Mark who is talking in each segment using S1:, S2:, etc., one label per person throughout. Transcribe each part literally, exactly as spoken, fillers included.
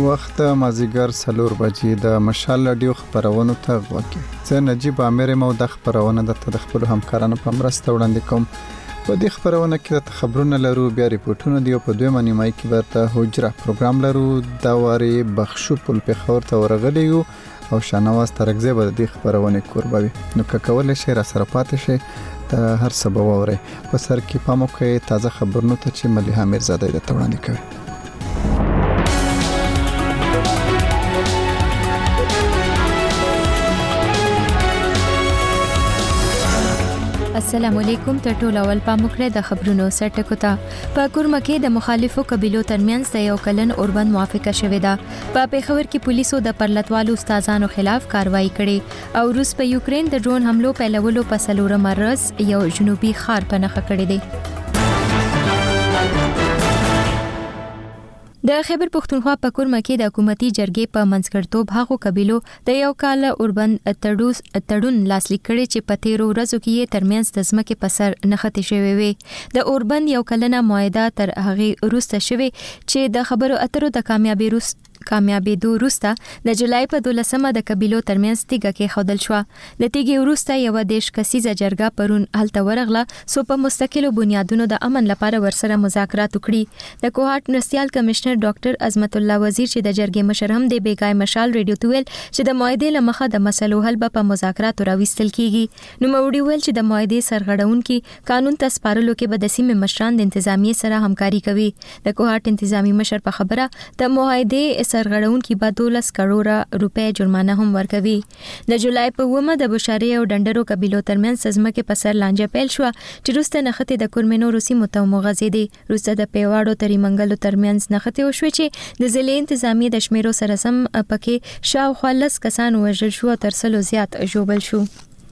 S1: وخت مازیګر څلور بجې د مشال رادیو خبرونو ته غوږی. زه نجیب امیر مو د خبرونه د خپل همکارانو په مرسته وړاندې کوم. په دې خبرونه کې د خبرونه لرو، بیا ریپورتونه دی او په دویمه نیمه کې ورته حجره پروګرام لرو. دا واري بخشو په پیښور ته ورغلی یو او شانواز ترګزه به د خبرونه قربوي. نو که کول شي را سره پاتې شي د هر سبب وره په سر کې پامو کې تازه خبرونه ته چې مليحه میرزاده د وړاندې کوي.
S2: السلام علیکم. تر ټولو اول پاموکړه د خبرونو سرټکو ته. په کورمه کې د مخالفو قبيلو ترمنځ د یو کلن اوربند موافقه شوې ده. په پیښور کې پولیسو د پرلتوالو استادانو خلاف کاروایی کړې او روس په یوکرين د ډرون حملو پیلولو په سلورم ورځ یو جنوبي ښار په نښه کړی دی. د خیبر پښتونخوا په کورمه کې د حکومتي جرګې په منځګړتوب هغو قبيلو د یو کال اوربند تړوس تړون لاسلیک کړي چې په تیرو ورځو کې یې ترمنځ د ځمکې په سر نښتې شوې وي. د اوربند یو کلنه معاهده تر هغه وروسته شوې چې د خبرو اترو د کامیابی روس کامیابېدو وروسته د جولای په دولسمه د قبيلو ترمنځ تیګه کې خودل شو. د تیګې وروسته یو دیش کسیزه جرګه پرون هلته ورغله سو په مستقلو بنیادونو د امن لپاره ورسره مذاکرات وکړي. د کوهاټ مرستيال کمشنر ډاکټر عظمت الله وزیر چې د جرګې مشر هم دی بیګای مشال ریډیو ته ویل چې د معاهدې لمخه د مسلو حل په مذاکرات راوستل کیږي. نو موړي ویل چې د معاهدې سرغړونکو قانون ته سپارلو کې به د سیمې مشران د انتظامیه سره همکاري کوي. د کوهاټ انتظامی مشر په خبره د معاهدې سرغړونکو به دولس کروڑه روپے جرمانه هم ورکوي. د جولای په ومه د بشاری او ډندرو قبيلو ترمنځ سزمکه په سر لانجه پیل شو چې روسته نخته د کورمنو روسي متومغزي دي. روسته د پیواړو تری منګلو ترمنځ نخته وشو چې د ضلع انتظامی د شمیرو سره سم پکې شاوخوا لس کسان وژل شو تر سلو زیات ژوبل شو.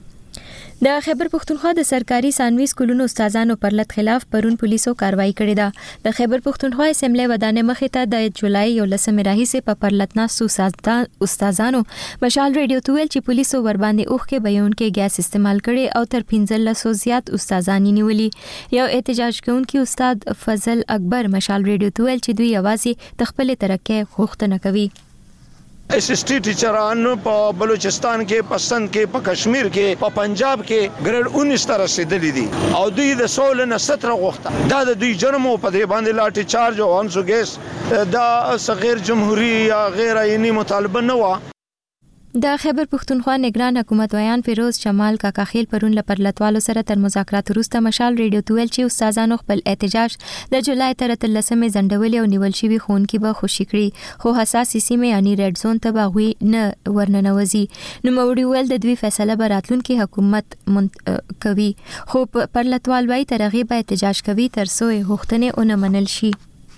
S2: د خیبر پښتونخوا د سرکاري ثانوي سکولونو استادانو پرلت خلاف پرون پولیسو کاروایی کړې ده. د خیبر پښتونخوا اسمبلی ودانې مخې ته د جولای یو لسمه راهیسې په پرلتنا استادانو مشال ریډیو ته ویل چې پولیسو ور باندې اوخ کې بیان کې ګیس استعمال کړي او تر پنځه سوه زیات استادان نیولي. یو احتجاج کوونکی استاد فضل اکبر مشال ریډیو ته ویل چې دوی یوازې د خپل ترقۍ غوښتنه کوي.
S3: ایس ایس ټي ټیچران په بلوچستان کې، په سند کې، په کشمیر کې، په پنجاب کې ګریډ انیس ته رسیدلي دي او دوی د سول نه ستره غوښته. دا د دوی جرم په دې باندې لاټي چارج او انسو ګیس دا صغیر جمهوریت یا غیر آئینی مطالبه نه و.
S2: د خیبر پښتونخوا نگران حکومت ویان فیروز جمال کاکاخیل پرون لپرلتوالو سره تر مذاکرات وروسته مشال ریډیو ته ویل چې استادانو خپل احتجاج د جولای تر اتلسمې ځنډولې او نیول شوی خونکي به خوشي کړي خو حساسې سیمې یعنی ریډ زون ته به غوي نه ورننوزي. نو موړي ویل د دوی فیصله به راتلونکي حکومت کوي خو پرلتوال وايي تر هغه به احتجاج کوي تر څو غوښتنې ونه منل شي.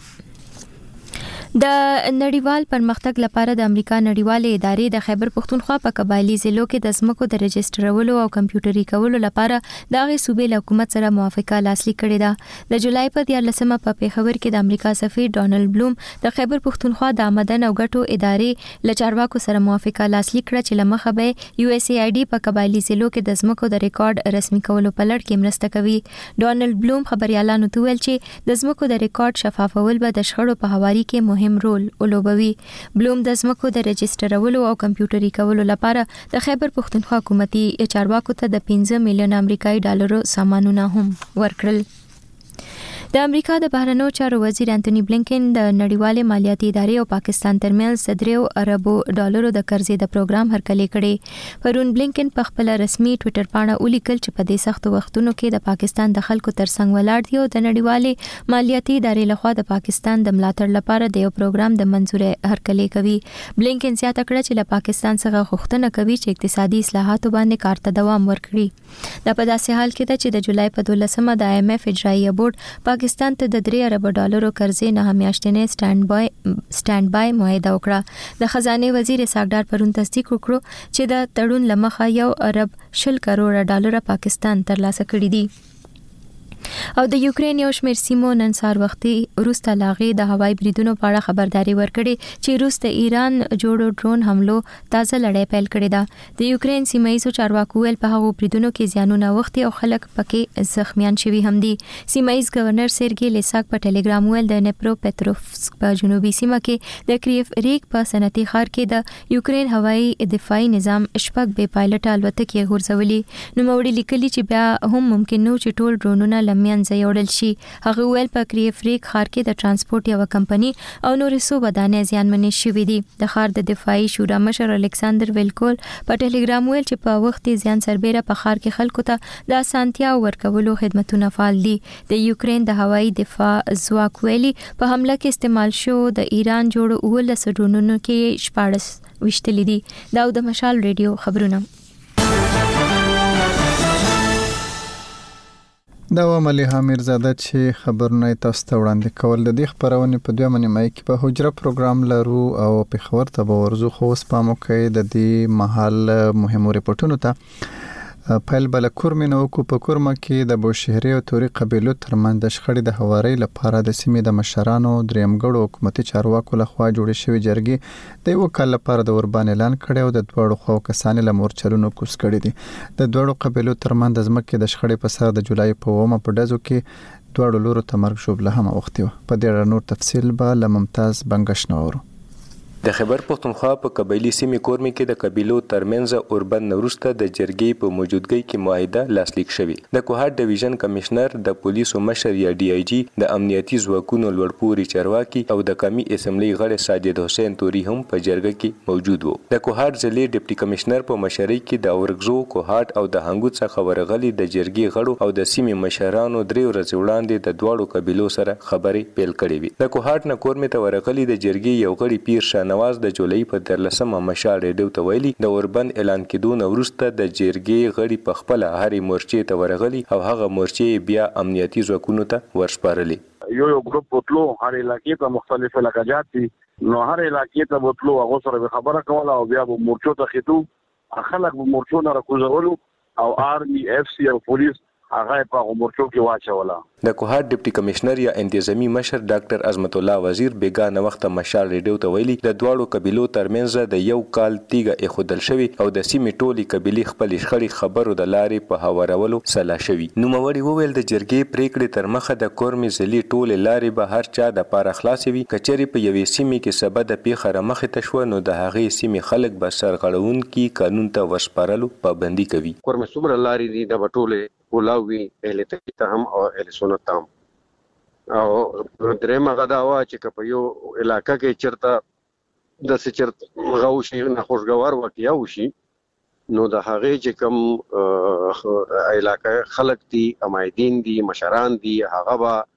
S2: د نړیوال پرمختګ لپاره د امریکا نړیوالې ادارې د خیبر پښتونخوا په قبایلی ضلعو کې د ځمکو د رجسترولو او کمپیوټري کولو لپاره د غي صوبې له حکومت سره موافقه لاسلیک کړې ده. د جولای په دیارلسمه په پیښور کې د امریکا سفیر ډونالد بلوم د خیبر پښتونخوا د آمدن او ګټو ادارې له چارواکو سره موافقه لاسلیک کړه چې لمخه به یو اس ای آی ډي په قبایلی ضلعو کې د ځمکو د ریکارډ رسمي کولو په لړ کې مرسته کوي. ډونالد بلوم خبريالانو ته ویل چې د ځمکو د ریکارډ شفافول به د شخړو په حواري کې مهم رول ولوبوي. بلوم د ځمکو د رجسترولو او کمپیوټري کولو لپاره د خیبر پښتونخوا حکومتي چارواکو ته د پنځه میلیون امریکایي ډالرو سامانونه هم ورکړل. د امریکا د بهرنیو چارو وزیر انټونی بلینکن د نړیوالې مالیاتي ادارې او پاکستان ترمنځ صدریو اربو ډالرو د قرضې د پروګرام هرکلی کړي. پرون بلینکن په خپل رسمي ټوئیټر باندې ولیکل چې په دې سختو وختونو کې د پاکستان د خلکو ترڅنګ ولاړ دي او د نړیوالې مالیاتي ادارې لخوا د پاکستان د ملاتړ لپاره د یو پروګرام د منځوري هرکلی کوي. بلینکن زیاته کړه چې له پاکستان څخه غوښتنه کوي چې اقتصادي اصلاحاتو باندې کار ته دوام ورکړي. دا په داسې حال کې ده چې د جولای په دولسمه د آی ایم ایف اجرایي بورډ پاکستان ته د درې ارب ډالرو قرضې نه میاشتنې سټاند بای سټاند بای معاهده وکړه. د خزانه وزیر اسحاق پرون تصدیق وکړو چې د تړون لمخه یو ارب شل کروڑه ډالر پاکستان ترلاسه کړي دي. او د یوکرين یو شمېر سیمو نن سهار وختي روسته لاغې د هوایي بریدونو په اړه خبرداري ورکړې چې روس د ایران جوړو ډرون حملو تازه لړۍ پیل کړې ده. د یوکرين سیمایي چارواکو ویل په هغو بریدونو کې زیانونه وختي او خلک پکې زخمیان شوي هم دي. سیمایي گورنر سرګي لیساک په ټلګرام ویل د نیپرو پټروفسک په جنوبي سیمه کې د کریف ریک په صنعتي ښار کې د یوکرين هوایي دفاعي نظام شپږ بې پایلټ الوتکې غورځولي. نو موړي لیکلي چې بیا هم ممکن نو چې ټول ډرونونه لمنځه یوړل شي. هغه ویل په کریف ریک ښار کې د ترانسپورت یو کمپنی او نورې څو ودانۍ زیانمنې شوې دي. د ښار د دفاعي شورا مشر الکساندر ویلکول په ټلګرام ویل چې په وخت زیان سربېره په ښار کې خلکو ته د اسانتیا ورکولو خدمتونه فعال دي. د یوکرين د هوایي دفاع ځواک ویلي په حمله کې استعمال شو د ایران جوړ اولس ډرونونو کې شپاړس وشتلې دي. دا د مشال ریډیو خبرونه.
S1: دا و مليحه میرزاده چې خبرونه تاسو ته وړاندې کول. د دې خبرونه په دوه منې مای کې په حجره پروګرام لرو او په خبر ته به ورزو خو سپامو کې د دې محل مهمو ریپورتونو ته پیل بل کورمنو کو په کورما کې د بوشهري او توري قبيلو ترمن د شخړې د هواري لپاره د سیمې د مشرانو درېمګړو حکومتي چارواکو لخوا جوړې شوې جرګې د یو کال لپاره د اوربان اعلان کړي او د دوړو خو کسان له مورچلونو کوس کړي دي. د دوړو قبيلو ترمن د ځمکې د شخړې په سر د جولای په اومه په ډزو کې دوړو لورو تمرګ شوبله هم وختي و. په دې نور تفصیل به لممتاز بنگش نورو.
S4: د خیبر پختونخوا په قبایلی سیمې کورمې کې د قبیلو ترمنځ اوربند وروسته د جرګې په موجودګۍ کې معاهده لاسلیک شوې. د کوهاټ ډیویژن کمشنر، د پولیسو مشر یا ډي آی جی، د امنیتي ځواکونو لوړپوړي چارواکي او د قومي اسمبلی غړی ساجد حسین توري هم په جرګه کې موجود وو. د کوهاټ ضلعي ډیپټي کمشنر په مشرۍ کې د اورګزو، کوهاټ او د هنګو څخه ورغلي د جرګې غړو او د سیمې مشرانو درې ورځې وړاندې د دواړو قبیلو سره خبرې پیل کړې وې. د کوهاټ نه کورمې ته ورغلي د جرګې یو غړي پیر شاه نواز د جولای په درلسمه مشال ریډیو ته ویلي د اوربند اعلان کېدو وروسته د جرګې غړي په خپل هرې مورچې ته ورغلي او هغه مورچې بیا امنیتي ځواکونو ته ورسپارلي.
S5: یو یو ګروپ بوتلو هر علاقې ته مختلف علاقات دي، نو هر علاقې ته بوتلو هغه سره خبره کوله او بیا به مورچو ته خېتو خلک به مورچو نه راکوزولو او آرمي اف سی او پولیس هغه په مورچو کې واچوله.
S4: د کوهاټ ډیپټي کمشنر یا انتظامی مشر ډاکټر عظمت الله وزیر بیګانه وخت مشال ریډیو ته ویلي د دواړو قبیلو ترمنځ د یو کال تیګه اخودل شوی او د سیمې ټولي قبیلې خپل شخړې خبرو د لارې په هوارولو سلا شوی. نوموړي وویل د جرګې پریکړې تر مخه د کورمې ځلې ټولې لارې به هر چا د پاره خلاصې وي. کچېرې په یوې سیمې کې سبب د پیښه رمخې ته شوه نو د هغې سیمې خلک به سرغړونکي قانون ته ورسپارلو پابندي کوي.
S6: کورمې څومره لارې دي د ټولې ولاوي اهل تقیته هم او اهل سنت هم او درېمه غدا وا چې په یو علاقې کې چرته د سچرت غوشي نه خوشګوار واقعیا وشي نو د هغې چې کوم علاقې خلک دي، امایدین دي، مشران دي، هغه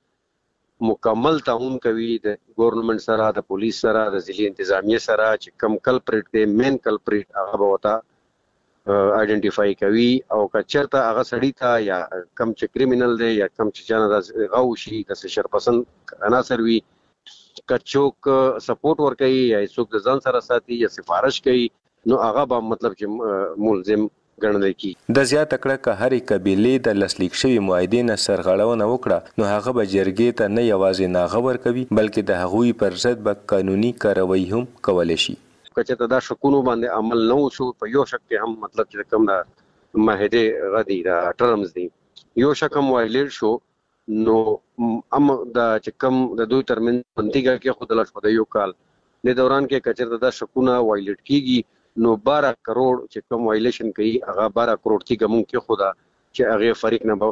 S6: به مکمل تعاون کوي د ګورنمنت سره، د پولیس سره، د ضلعي انتظامیه سره چې کم کلپریټ دی مین کلپریټ هغه به وتا آئیډنټیفای کوي او کچرته هغه سړی ته یا کم چې کریمینل دی یا کم چې جنا د غوشي د شرپسند عناصر وي کچوک سپورټ ور کوي یا څوک د ځان سره ساتي یا سفارش کوي نو هغه به مطلب چې ملزم ګڼل کی.
S4: د زیات کړه که هرې قبیلې د لاسلیک شوی معاهدې نه سرغړونه وکړه نو هغه به جرګې ته نه یوازې ناغور کوي بلکې د هغوی پر ضد به قانوني کاروایی هم کولی شي.
S6: کچته دا شکونو باندې عمل نه وشو په یو شک کې هم مطلب چې کوم دا معاهده غدي دا ټرمز دي یو شک هم وایلیټ شو نو ام دا چې کوم د دوی ترمن منتیګه کې خود لاش په یو کال د دوران کې کچته دا شکونه وایلیټ کیږي نو بارہ کروڑ چې کوم وایلیشن کوي هغه بارہ کروڑ کې کوم کې خدا چې هغه فریق نه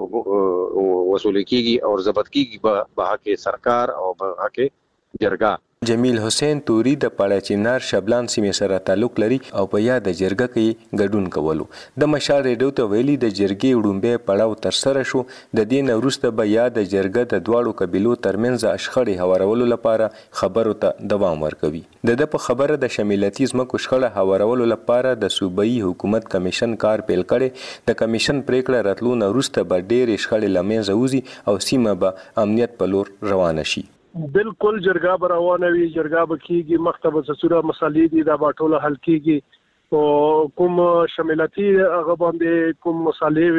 S6: وصول کیږي او ضبط کیږي به کې سرکار او به کې جرګه.
S4: جمیل حسین توري د پاړاچینار شبلان سیمې سره تعلق لري او په یاد جرګه کې ګډون کولو د مشال ریډیو ته ویلي د جرګې وډومبه پړاو تر سره شو د دې وروسته به یاد جرګه د دواړو قبیلو ترمنځ اشخړې هوارولو لپاره خبرو ته دوام ورکوي. د د په خبره د شمالتي ځمکو شخړه هوارولو لپاره د صوبایي حکومت کمیشن کار پیل کړي. د کمیشن پریکړه راتلو وروسته به ډېرې شخړې لمنځه وځي او سیمه به امنیت په لور روانه شي.
S7: بالکل جرګه روانه وي، جرګه بکیږي، مختبه سسوره مسالې دي دا باټوله حل کیږي او کوم شمالتي هغه باندې کوم مسالې وي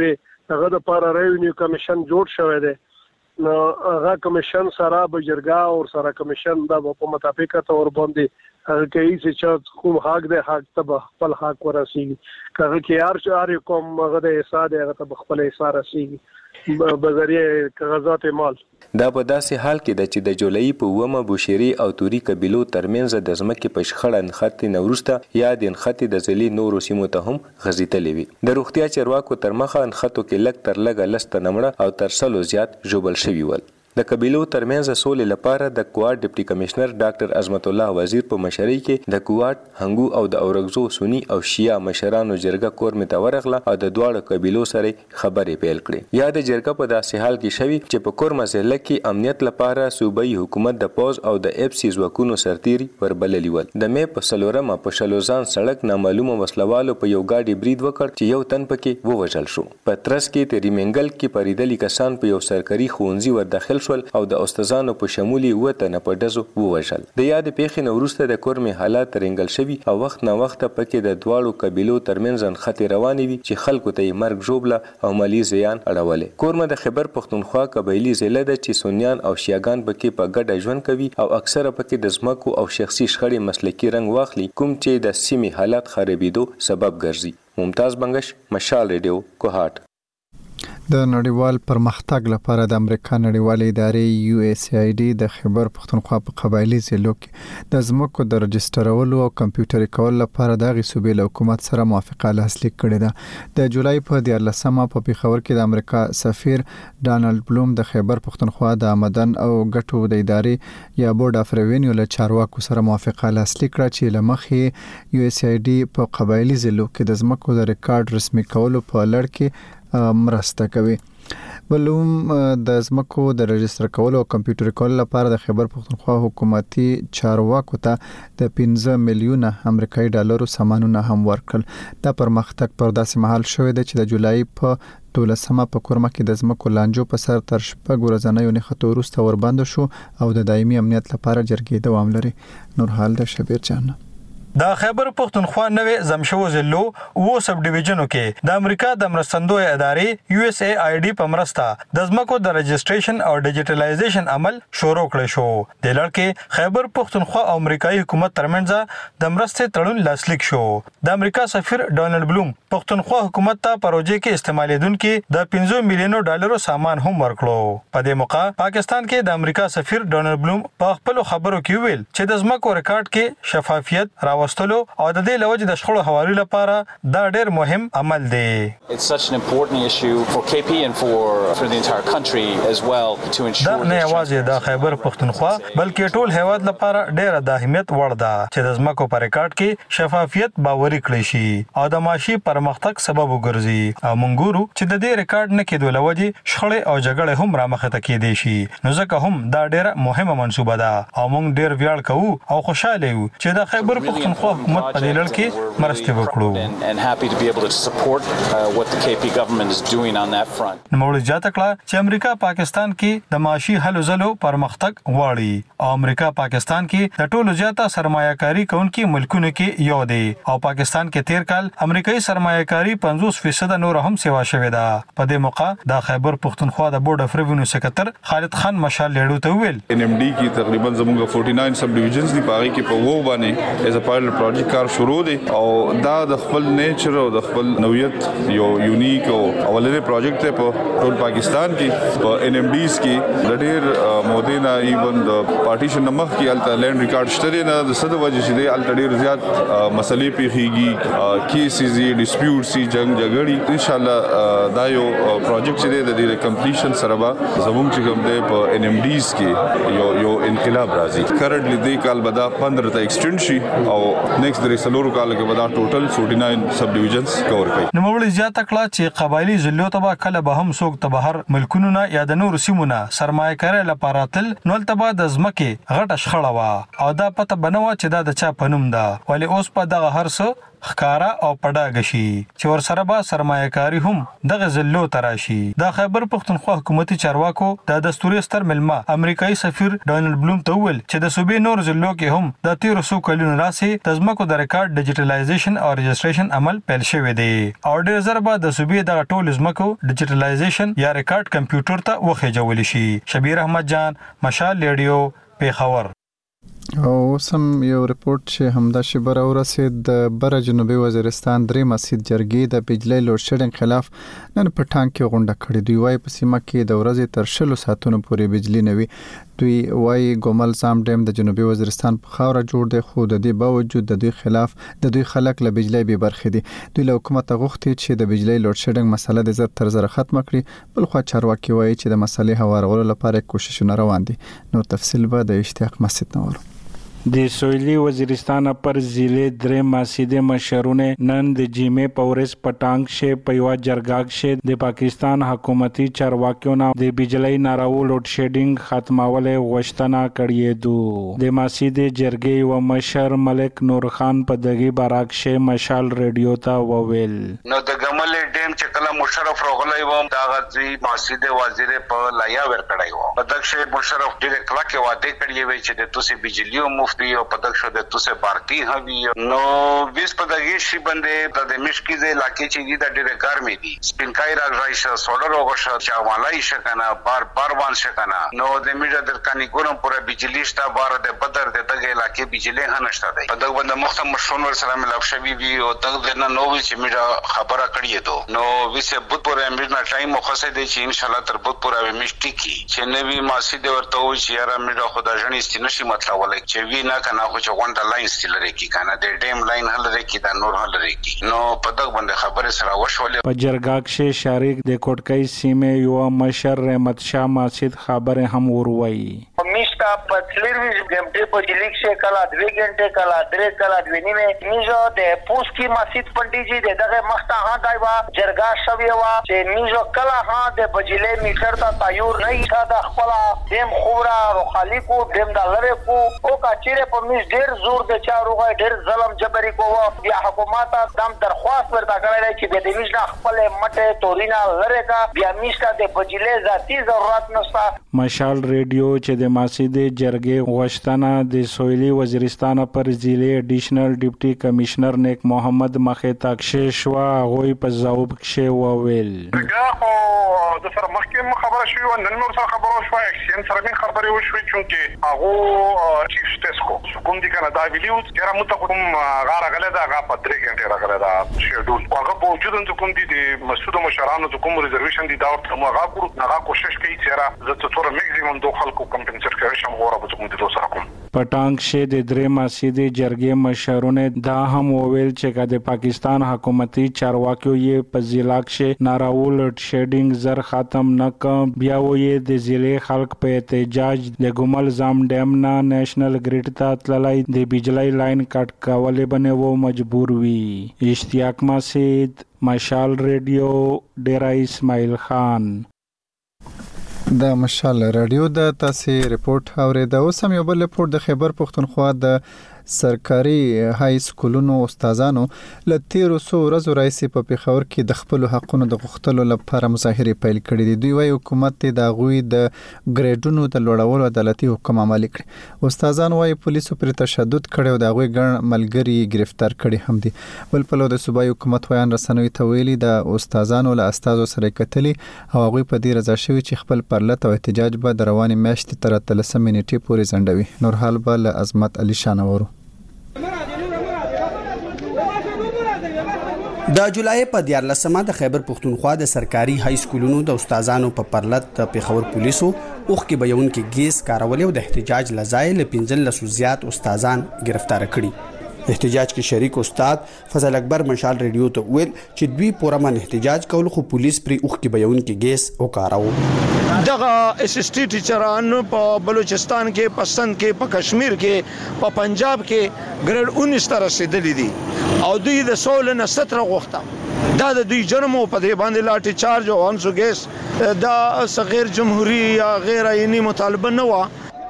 S7: هغه د لپاره ریونیو کمیشن جوړ شوی دی. نو هغه کمیشن سره به جرګه او سره کمیشن د په مطابقت اور باندې هغه کوي چې کوم حق دی حق ته خپل حق ورسیږي. هغه کې هر چاري کوم هغه د حساب هغه ته خپل حساب رسیږي بذریعه کاغذات مال.
S4: دا په داسې حال کې د چې د جولای په ومه بوشيري او توري قبيلو ترمنځ د ځمکې په شخړه نښتې نورسته یا د نښتې د ځلې نورو سیمو ته هم غځېدلې وي. د روغتیا چارواکو تر مخه نښتو کې لږ تر لږه لس تنه مړه او تر سلو زیات ژوبل شوي ول. د قبيلو ترمنځ سولې لپاره د کواد ډیپټي کمشنر ډاکټر عظمت الله وزیر په مشرۍ کې د کواد هنګو او د اورګزو سنی او شیا مشرانو جرګه کور می ته ورغله او د دواړو قبيلو سره خبرې پیل کړې. یا د جرګه په داسې حال کې شوی چې په کور مسله کې امنیت لپاره صوبایي حکومت د پوز او د اف سی ځواکونو سرتيري وربللی ول. د مې په سلورمه په شلوزان سړک نامعلومه وسلوالو په یو گاډي برید وکړ چې یو تن پکې ووژل شو. په ترڅ کې تریمنګل کې پریدلی کسان په یو سرکاري ښوونځي ور داخل شول او د استادانو په شمولي وته نه په دزو ووژل. د یاد پیښې نو وروسته د کورمې حالات رنګل شوي او وخت نه وخت پکې د دواړو قبيلو ترمنځ خطر رواني وي چې خلکو ته مرګ جوړبله او مالی زیان اړولې. کورمه د خیبر پښتونخوا قبایلی ضلع د چې سنیان او شیعاګان پکې په ګډه ژوند کوي او اکثره پکې د ځمکو او شخصي شخړې مسلکي رنګ واخلي کوم چې د سیمې حالات خرابېدو سبب ګرځي. ممتاز بنگش، مشال ریډیو، کوهات.
S1: د نړیوال پرمختګ لپاره د امریکا نړیوال ادارې یو اس ای ډي د خیبر پښتونخوا په قبایلی ضلعو کې د ځمکو د رجسترولو او کمپیوټري کول لپاره د غي صوبې له حکومت سره موافقه لاسلیک کړې ده. د جولای په دیارلسمه په پیښور کې د امریکا سفیر ډانلډ بلوم د خیبر پښتونخوا د آمدن او ګټو د ادارې یا بورډ اف ریوینیو له چارواکو سره موافقه لاسلیک کړه چې لمخې یو اس ای ډي په قبایلی ضلعو کې د ځمکو د ریکارډ رسمي کولو په لړ کې مرسته کوي. بلوم د ځمکو د رجستر کولو او کمپیوټر کولو لپاره د خیبر پښتونخوا حکومتي چارواکو ته د پنځه میلیونه امریکایي ډالرو سامانونه هم ورکړل. دا پرمختګ پر داسې مهال شوې ده چې د جولای په دولسمه په کورمه کې د ځمکو لانجو په سر تر شپږ ورځې نه خطر وروسته وربند شو او د دایمي امنیت لپاره جرګې دوام لري. نور حال د شبیر جان.
S8: د خیبر پښتونخوا نوې زمشو ضلع او سب ډیویژنو کې د امریکا د مرستندوی ادارې یو اس ای آی ډي په مرسته د ځمکو د رجستریشن او ډیجیټلایزیشن عمل شروع کړی شو. د لړ کې خیبر پښتونخوا او امریکایي حکومت ترمنځ د مرستې تړون لاسلیک شو. د امریکا سفیر ډانلډ بلوم پښتونخوا حکومت ته پروژې کې استعمالیدونکو د پنځه میلیونو ډالرو سامان هم ورکړو. په دې موقع پاکستان کې د امریکا سفیر ډانلډ بلوم په خپل خبرو کې ویل چې د ځمکو ریکارډ کې شفافیت راوستلو او د دې لوجه د شخړو حوالې لپاره دا ډېر مهم عمل دی.
S9: It's such an important issue for K P and for for the entire country as well to ensure
S8: دا نه یوازې د خیبر پښتونخوا بلکې ټول هیواد لپاره ډېر د اهمیت وړ ده چې د ځمکو په ریکارډ کې شفافیت باوري کړی شي او د معاشي پرمختګ سبب وګرځي. او مونږ ګورو چې د دې ریکارډ نه کېدو لوجه شخړې او جګړې هم رامخه ته کېدې شي. نو ځکه هم دا ډېر مهمه منصوبه ده او مونږ ډېر ویاړ کوو او خوشاله یو چې د خیبر پښتونخوا حکومت په دې لړ کې مرسته وکړو.
S9: and happy to be able to support uh, what the K P government is doing on that front.
S8: نو موږ زیاته کړه چې امریکا پاکستان کې د معاشي هلو ځلو پرمختګ غواړي او امریکا پاکستان کې د ټولو زیاته سرمایه‌کاري کوونکي ملکونو کې یو دی او پاکستان کې تیر کال امریکایي سرمایه‌کاري پنځوس فیصد نور هم سیوا شوې ده. په دې موقع د خیبر پښتونخوا د بورډ اف ریوینیو سکرټر خالد خان مشال لیډو ته ویل
S10: ان ایم ډي کې تقریبا زموږ چورانه سب ډیویژنز دی پاره کې په وو باندې ایز ا پایلټ پروجیکټ کار شروع دی او دا د خپل نیچر او د خپل نوعیت یو یونیک او اولنې پروجیکټ ته په ټول پاکستان کې په ان ایم ډیز کې د ډېر مودینا ایون د پارټیشن نمخ کې الټا لینډ ریکارډ شته نه د صد وجه چې دی الټا ډېر زیات مسلې پیخيږي کیسز ډیسپیوټ سي جنگ جګړې ان شاء الله دا یو پروجیکټ چې دی د کمپلیشن سره به زموږ چې کوم دی په ان ایم ډیز کې یو یو انقلاب راځي. کرنټلی د کال بدا پندرہ ته ایکسټند شي او نیکسټ درې سلورو کال کې بدا ټوټل چورانه سب ډیویژنز کور کوي.
S8: نو موږ زیاته کړه چې قبایلی ضلعو ته کله به هم څوک ته بهر ملکونو نه یا د نور سیمونه سرمایه‌کاري لپاره تل نو تل د ځمکې غټه شخړه وا او دا پته بنو چې دا د چا پنوم ده ولی اوس په دغه هر څه ښکارا او پډاګ شي چې ورسره به سرمایه‌کاري هم دغه زلو تراشي. د خیبر پښتونخوا حکومتي چارواکو د دستوري ستر ملما امریکایي سفیر ډونالد بلوم ته وویل چې د صوبې نور زلو کې هم د تیرو څو کلونو راځي د ځمکو د ریکارډ ډیجیټلایزیشن او رجسټریشن عمل پیل شوی دی او ډېر زر به د صوبې دغه ټول ځمکو ډیجیټلایزیشن یا ریکارډ کمپیوټر ته وخېجول شي. شبیر احمد جان، مشال ریډیو، پیښور.
S1: او سم یو ریپورت چې همدا شبر اورسید د بر جنوبي وزیرستان درې مسجد جرګې د بجلی لوډ شیډینګ خلاف نن په ټانک کې غونډه کړې. دوی وايي په سیمه کې د ورځې تر شلو ساعتونو پورې بجلی نه وي. دوی وايي ګومل سام ډیم د جنوبي وزیرستان په خاوره جوړ دی خو د دې باوجود د دوی خلاف د دوی خلک له بجلی به برخې دي. دوی له حکومت غوښتي چې د بجلی لوډ شیډینګ مسله د زر تر زر ختم کړي. بل خو چارواکي وايي چې د مسلې هوارولو لپاره کوششونه روان دي. نور تفصیل به د اشتیاق مسجد نور.
S11: د سویلي وزیرستان پر ضلع درې مسجد مشرونه نن د جمعې په ورځ په ټانک شه په یو جرګه شه د پاکستان حکومتي چارواکیو نه د بجلی ناراو لوډ شیډینګ ختمول غوښتنه کړې ده. د مسجد جرګې و مشر ملک نور خان په دغه بارک شه مشال ریډیو ته وویل
S12: نو د ګمل ډیم چې کله مشرف راغلی و دا غزي مسجد وزیر په لایا ور کړی و په دغه مشرف ډېر کلکه وعده کړی وی چې د توسي بجلی مو او په دغه شو د توسه بارتي هوي نو بیس په دغه شی باندې د مشکیزه علاقې چې د ډېر ګرمي دي سپینکای راځي سولر وګشه چې مالای شکنه بار بار وان شکنه نو د میډه د کانی ګورم پورا بجلی شتا بار د بدر د دغه علاقې بجلی هنشته دی په دغه باندې مختم مشون ور سره ملاب شوی وی او دغه نه نو چې میډه خبره کړی ته نو وسه بوت پورا میډه ټایم مخصص دی چې ان شاء الله تر بوت پورا مشټی کی چې نوی ماسي د ورته و چې یاره میډه خدا ژنې ستنشي مطلب ولای چې وی نه کنه خو چې غونډه لاین ستل لري کی کنه د ډیم لاین هل لري کی دا نور هل لري کی نو په دغه باندې خبره سره وشولې.
S11: په جرګه کې شریک د کوټکۍ سیمه یو مشر رحمت شاه مسجد خبره هم وروي
S13: میشتا په تلویزیون غمټه په لیک شه کلا دوه غنټه کلا درې کلا دوه نیمه میزو د پوس کی مسجد پنډیجی د دغه مخته ها دایوا جرګه شوی وا چې میزو کلا ها د بجلی میټر ته تایور نه ایښه د خپل دیم خورا رو خالقو دیم د لری کو او کا چیرې په میز ډیر زور د چاروغه ډیر ظلم جبري کوو بیا حکومت دم درخواست ورته کړی چې د دې میز خپل مټه تورینا لری کا بیا میشتا د بجلی ذاتی ضرورت نشته.
S11: مشال ریډیو چې د مسجد جرګې غوښتنه د سویلي وزیرستان پر ضلع اډیشنل ډیپټي کمشنر نیک محمد مخه تاکشه شو غوي په ځواب کې وویل
S14: د سره مخکې خبره شوې و نن نور سره خبره شوه اکسین سره من خبرې وشوې چې هغه چیف سټیسکو کوم دي کنه دا ویډیو چې را مت کوم غاره غله دا غا په درې غنټه راغله دا شیډول هغه په وجود د کوم دي د مسعود مشرانو د کوم ریزرویشن دي دا ورته هغه کړو هغه کوشش کوي چې را زه څوره میکسیمم دوه خلکو کمپنسیټ کوي شم غوړه به کوم دي دوه سره کوم
S11: پټانګ شه د درې مسجد جرګې مشرونه دا هم وویل چې د پاکستان حکومتي چارواکیو یې په ضلع کې ناراول شیډینګ زر ختم نکم بیا وې د ضلع خلک په احتجاج د ګومل زام ډیم نه نېشنل ګریډ ته تللای د بجلی لاین کټ کولې بنه وو مجبور وی. اشتیاق مسجد مشال ریډیو ډیرا اسماعیل خان.
S1: د مشال رادیو د تاسو ریپورت اورید. اوس هم یو بل ریپورت د خیبر پښتونخوا د سرکاري های سکولونو استادانو له تیرو څو ورځو راځي په پیښور کې د خپل حقونو د غوښتلو لپاره مظاهره پیل کړې دي. دوی وايي حکومت د غوي د ګریډونو د لوړولو عدالتي حکم عملي کړي. استادان وايي پولیسو پر تشدد کړي او د غوي ګڼ ملګری گرفتار کړي هم دي. بل په لور د صوبایي حکومت ویان رسنوي ته ویلي د استادانو له استادو سره کتلي او غوي په دې رضا شوی چې خپل پرلط او احتجاج به د رواني میاشتې تر اتلسمې نیټې پورې ځنډوي. نور حال به له عظمت علي شانورو.
S15: د جولای په دیارلسمه د خیبر پښتونخوا د سرکاري های سکولونو د استادانو په پرلط د پیښور پولیسو اوخ کې بیون کې ګیس کارول او د احتجاج لزای له پنځل لسو زیات استادان گرفتار کړي. احتجاج کې شریک استاد فضل اکبر مشال ریډیو ته ویل چې دوی پورمن احتجاج کول خو پولیس پر اوخ کې بیون کې ګیس او کاراو.
S3: دغه اس اس ټي ټیچران په بلوچستان کې پسند کې په کشمیر کې په پنجاب کې ګریډ انیس ته رسیدلي دي او دوی د سول نه ستر غوښته دا د دوی جرمو په دې باندې لاټي چارج او انسو ګیس دا صغیر جمهوریت یا غیر عیني مطالبه نه و.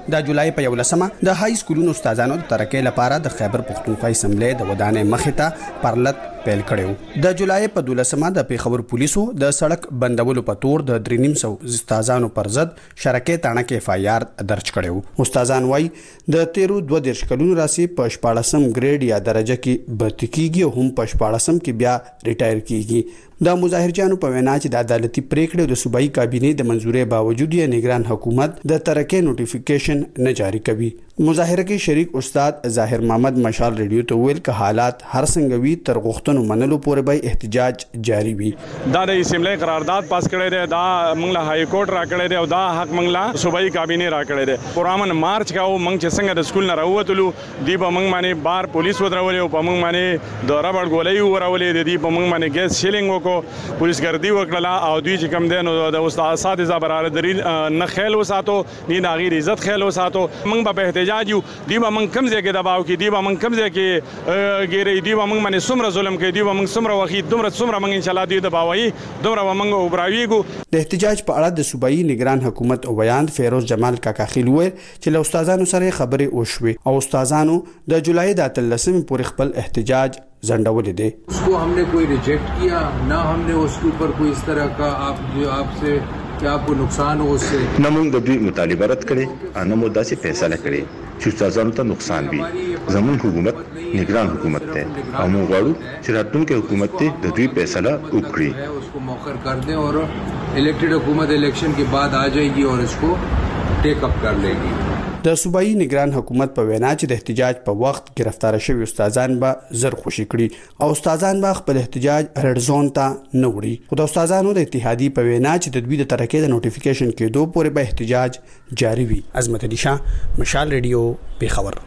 S15: د جولای په یولسمه د های سکولونو استادانو د ترقۍ لپاره د خیبر پښتونخوا اسمبلی د ودانۍ مخې ته پرلط پیل کړو. د جولای په دولسمه د پیښور پولیسو د سړک بندولو په تور د درې نیم سو استادانو پر ضد شرکې تاڼه کې اف آی آر درج کړو. استادان وای د تیرو دوه دیرش کلونو راسي په شپاړسم ګریډ یا درجه کې برتی کیږي او هم په شپاړسم کې بیا ریټایر کیږي. د مظاهرجانو په وینا چې د عدالتي پریکړې د صوبایي کابینې د منځورۍ باوجود یې نگران حکومت د ترقۍ نوټیفیکیشن نه جاری کوي. مظاهره کې شریک استاد ظاهر محمد مشال ریډیو ته ویل ک حالات هر څنګه وي تر غوښتنو منلو پورې به احتجاج جاری وي.
S16: دا د اسمبلی قرارداد پاس کړی دی, دا موږ له های کورټ را کړی دی او دا حق موږ له صوبایي کابینې را کړی دی. پرامن مارچ کاو موږ چې څنګه د سکول نه راووتلو دی په موږ باندې بار پولیس ودرولې او په موږ باندې د ربړ ګولۍ ورولې دی په موږ باندې ګیس شیلینګ وکړو, پولیس ګردي وکړه او دوی چې کم دي نو د استاد اساتذه برادری نه خیال وساتو نه د غیر عزت خیال وساتو. موږ به احتجاج یو دی به موږ کم ځای کې دباو کې دی به موږ کم ځای کې ګیرې دی به موږ باندې څومره ظلم کوي دی به موږ څومره وخت دومره څومره موږ ان شاء الله دی دباوي دومره موږ وبراویګو.
S15: د احتجاج په اړه د صوبایي نگران حکومت او بیان فیروز جمال کاکاخیل وویل چې له استادانو سره خبرې وشوې او استادانو د جولای د اتلسمې پورې خپل احتجاج झंडावले दे.
S17: उसको हमने कोई रिजेक्ट किया ना, हमने उसके ऊपर कोई इस तरह का आप जो आपसे क्या आपको नुकसान हो उससे
S18: न موږ د دوی مطالبه رد کړي ان مو داسې فیصله کړي چې استادانو ته نقصان وي. زمون حکومت نگران حکومت ته او موږ غواړو چې راتلونکي حکومت ته د دوی فیصله وکړي,
S17: उसको मौखर कर दें और इलेक्टेड हुकूमत इलेक्शन के बाद आ जाएगी और इसको टेक अप कर लेगी.
S15: د صوبایي نگران حکومت په وینا چې د احتجاج په وخت گرفتار شوی استادان به زر خوشي کړي او استادان به خپل احتجاج رډ زون ته نه وړي. خو د استادانو د اتحادیې په وینا چې د دوی د ترقۍ د نوټیفیکیشن کېدو پورې به احتجاج جاری وي. عظمت علي شاه, مشال ریډیو, پیښور.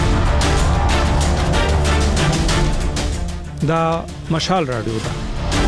S11: دا مشال رادیو ده.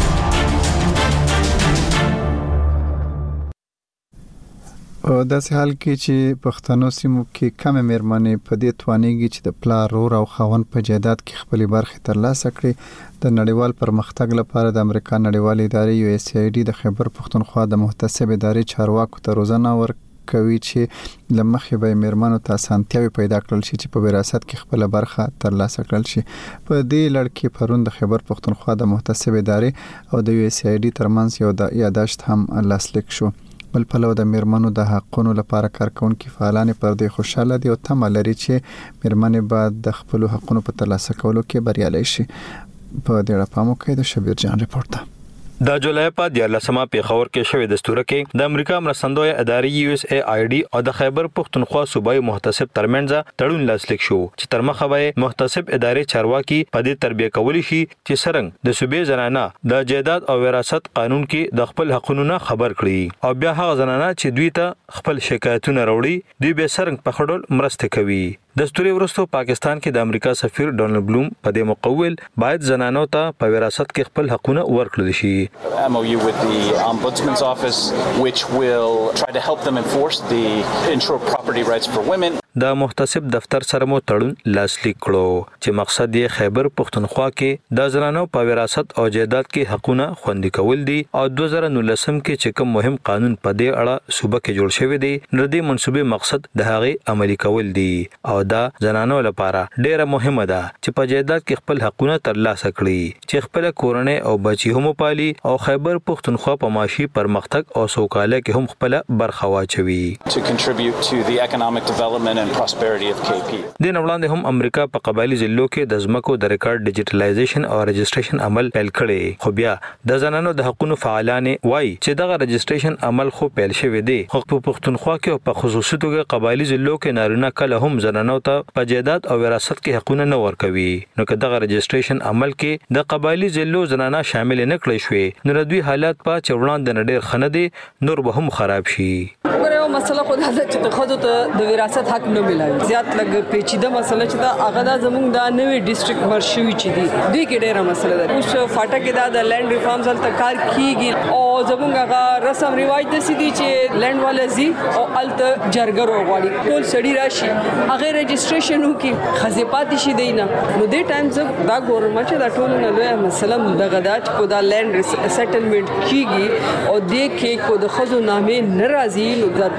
S1: او داسې حال کې چې پښتنو سیمو کې کم مېرمنې په دې توانېږي چې د پلار رور او خاوند په جایداد کې خپل برخه ترلاسه کړي. د نړیوال پرمختګ لپاره د امریکا نړیوال ادارې یو اس ای ډي د خیبر پښتونخوا د محتسب ادارې چارواکو ته روزنه ورکوي چې لمخې به مېرمنو ته اسانتیاوي پیدا کړل شي چې په وراثت کې خپل برخه ترلاسه کړل شي. په دې لړ کې پرون د خیبر پښتونخوا د محتسب ادارې او د یو اس ای ډي ترمنځ یو د یاداشت هم لاسلیک شو. بل پلو د میرمنو د حقونو لپاره کارکونکو فعالان پر دې خوشاله دي او تمه لري چې میرمنې بعد د خپل حقونو په ترلاسه کولو کې بریالي شي. په دې اړه پامو کې د شبیر جان ریپورت ده.
S8: د جولای په دیارلسمه پیښور کې شوې دستوره کې د امریکا مرستندوی ادارې یو اس ای آی ډي او د خیبر پښتونخوا صوبایي محتسب ترمنځ تړون لاسلیک شو چې تر مخه به محتسب ادارې چارواکي په دې تربیه کولی شي چې څنګه د صوبې زنانه د جایداد او وراثت قانون کې د خپل حقونو نه خبر کړي او بیا هغه زنانه چې دوی ته خپل شکایتونه راوړي دوی به څنګه په خډول مرسته کوي. دستوري ورستو پاکستان کې د امریکا سفیر ډونالد بلوم په دې مقول باید زنانو ته په وراثت کې خپل حقونه ورکړل شي.
S9: M O U with the Ombudsman's Office which will try to help them enforce the ensure property rights for women.
S8: د محتسب دفتر سره مو تړون لاسلیک کړو چې مقصد یې خیبر پښتونخوا کې د زنانو په وراثت او جایداد کې حقونه خوندي کول دي او دوه زره نولسم کې چې کوم مهم قانون په دې اړه صوبه کې جوړ شوی دی نو د منسوبې مقصد د هغې عملي کول دي او دا زنانو لپاره ډیره مهمه ده چې په جایداد کې خپل حقونه ترلاسه کړي چې خپل کورنۍ او بچي هم پالي او خیبر پښتونخوا په معاشي پرمختګ او سوکالۍ کې هم خپل برخه واچوي.
S9: To contribute to the economic development and prosperity of K P.
S8: د نوړاندې هم امریکا په قبایلی ضلعو کې د ځمکو د ریکارډ ډیجیټلایزیشن او رجسټریشن عمل پیل کړي خو بیا د زنانو د حقوقو فعالان وایي چې دغه رجسټریشن عمل خو پیل شوی دی خو په پښتونخوا کې او په خصوصي توګه قبایلی ضلعو کې نارینه کله هم زنانو ته په جایداد او وراثت کې حقونه نه ورکوي نو که دغه رجسټریشن عمل کې د قبایلی ضلعو زنانه شامل نه کړي شوي نو دوی حالات په چوړان د نډیر خنه دي نور به هم خراب شي.
S19: یو مسله خو دا چې د خځو ته د وراثت حق نه ملایي زیات لګ پیچیده مسله چې دا هغه د زموږ د نوې ډیسټریکټ مرشوي چې دي دوی کې ډیره مسله ده اوس فاټه کې دا د لند ریفارمز هلته کار کیږي او زموږ هغه رسم رواج د سيدي چې لند والا زی او الته جرګر وغواړي ټول سړي راشي هغه رجسټریشن وکي خزيپات شي دینه نو دې ټایم زه دا ګورم چې دا ټول نه لوی مسله دغه دا چې کو دا لند سیټلمنٹ کیږي او دې کې کو د خځو نامې ناراضي نو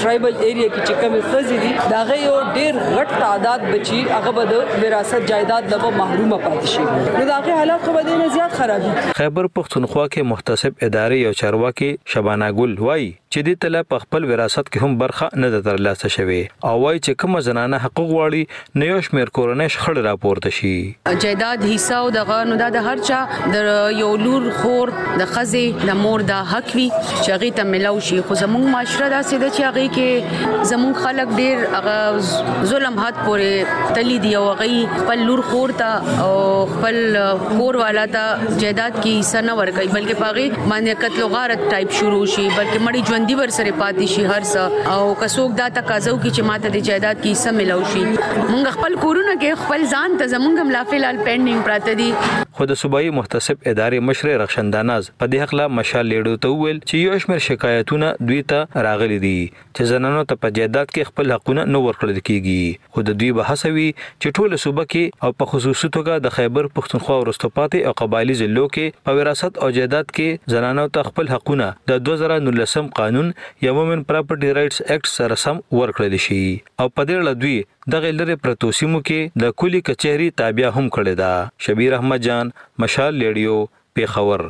S19: ټرایبل ایریا کې چې کوم خزي دي دا غي یو ډیر غټ تعداد بچي هغه به د وراثت جایداد نه محروم پاتې شي نو دا غي حالات خو به نه زیات خرابي.
S8: خیبر پختونخوا کې محتسب ادارې او چارواکي شبانه ګل وایي چې د تل په خپل وراثت کې هم برخه نه د ترلاسه شوی او وایي چې کوم زنانه حقوق غواړي نه یو شمیر کورنۍ شخړ راپورته شي.
S20: جایداد حصہ او دغه نو دا د هر چا د یو لور خور د خزه د مور د حق وی چې هغه ته ملو شي خو زموږ معاشره دا سده چې هغه کې زموږ خلک ډیر هغه ظلم حد پورې تلی دی او هغه خپل لور خور ته او خپل کور والا ته جایداد کې حصہ نه ورکړي بلکې پاغي باندې قتل او غارت ټایپ شروع شي بلکې مړی ژوندۍ ور سره پاتې شي هر څه او کڅوګ دا تقاضو کې چې ماته د جایداد کې حصہ ملو شي. موږ خپل کورونه کې خپل ځان ته زموږ ملافلال پینډینګ پراته دي.
S8: خو د صوبایي محتسب ادارې مشر رخشنداناز په دې حق لا مشال لیډو ته ویل چې یو شمېر شکایتونه دوی ته راغلي دي چې زنانو ته په جایداد کې خپل حقونه نه ورکړل کیږي خو د دوی بحثوي چې ټول صوبه کې او په خصوصي توګه د خیبر پختونخوا ورستپاتې او قبایلی ضلعو کې په وراثت او جایداد کې زنانو ته خپل حقونه د دوه زره نولسم قانون یا وومن پراپرټي رائټس ایکټ سره سم ورکړل شي او په دې اړه دوی د غیلره پروتوسیمو کې د کلی کچهری تابع هم کړی دا. شبیر احمد جان مشال لیډیو پیښور.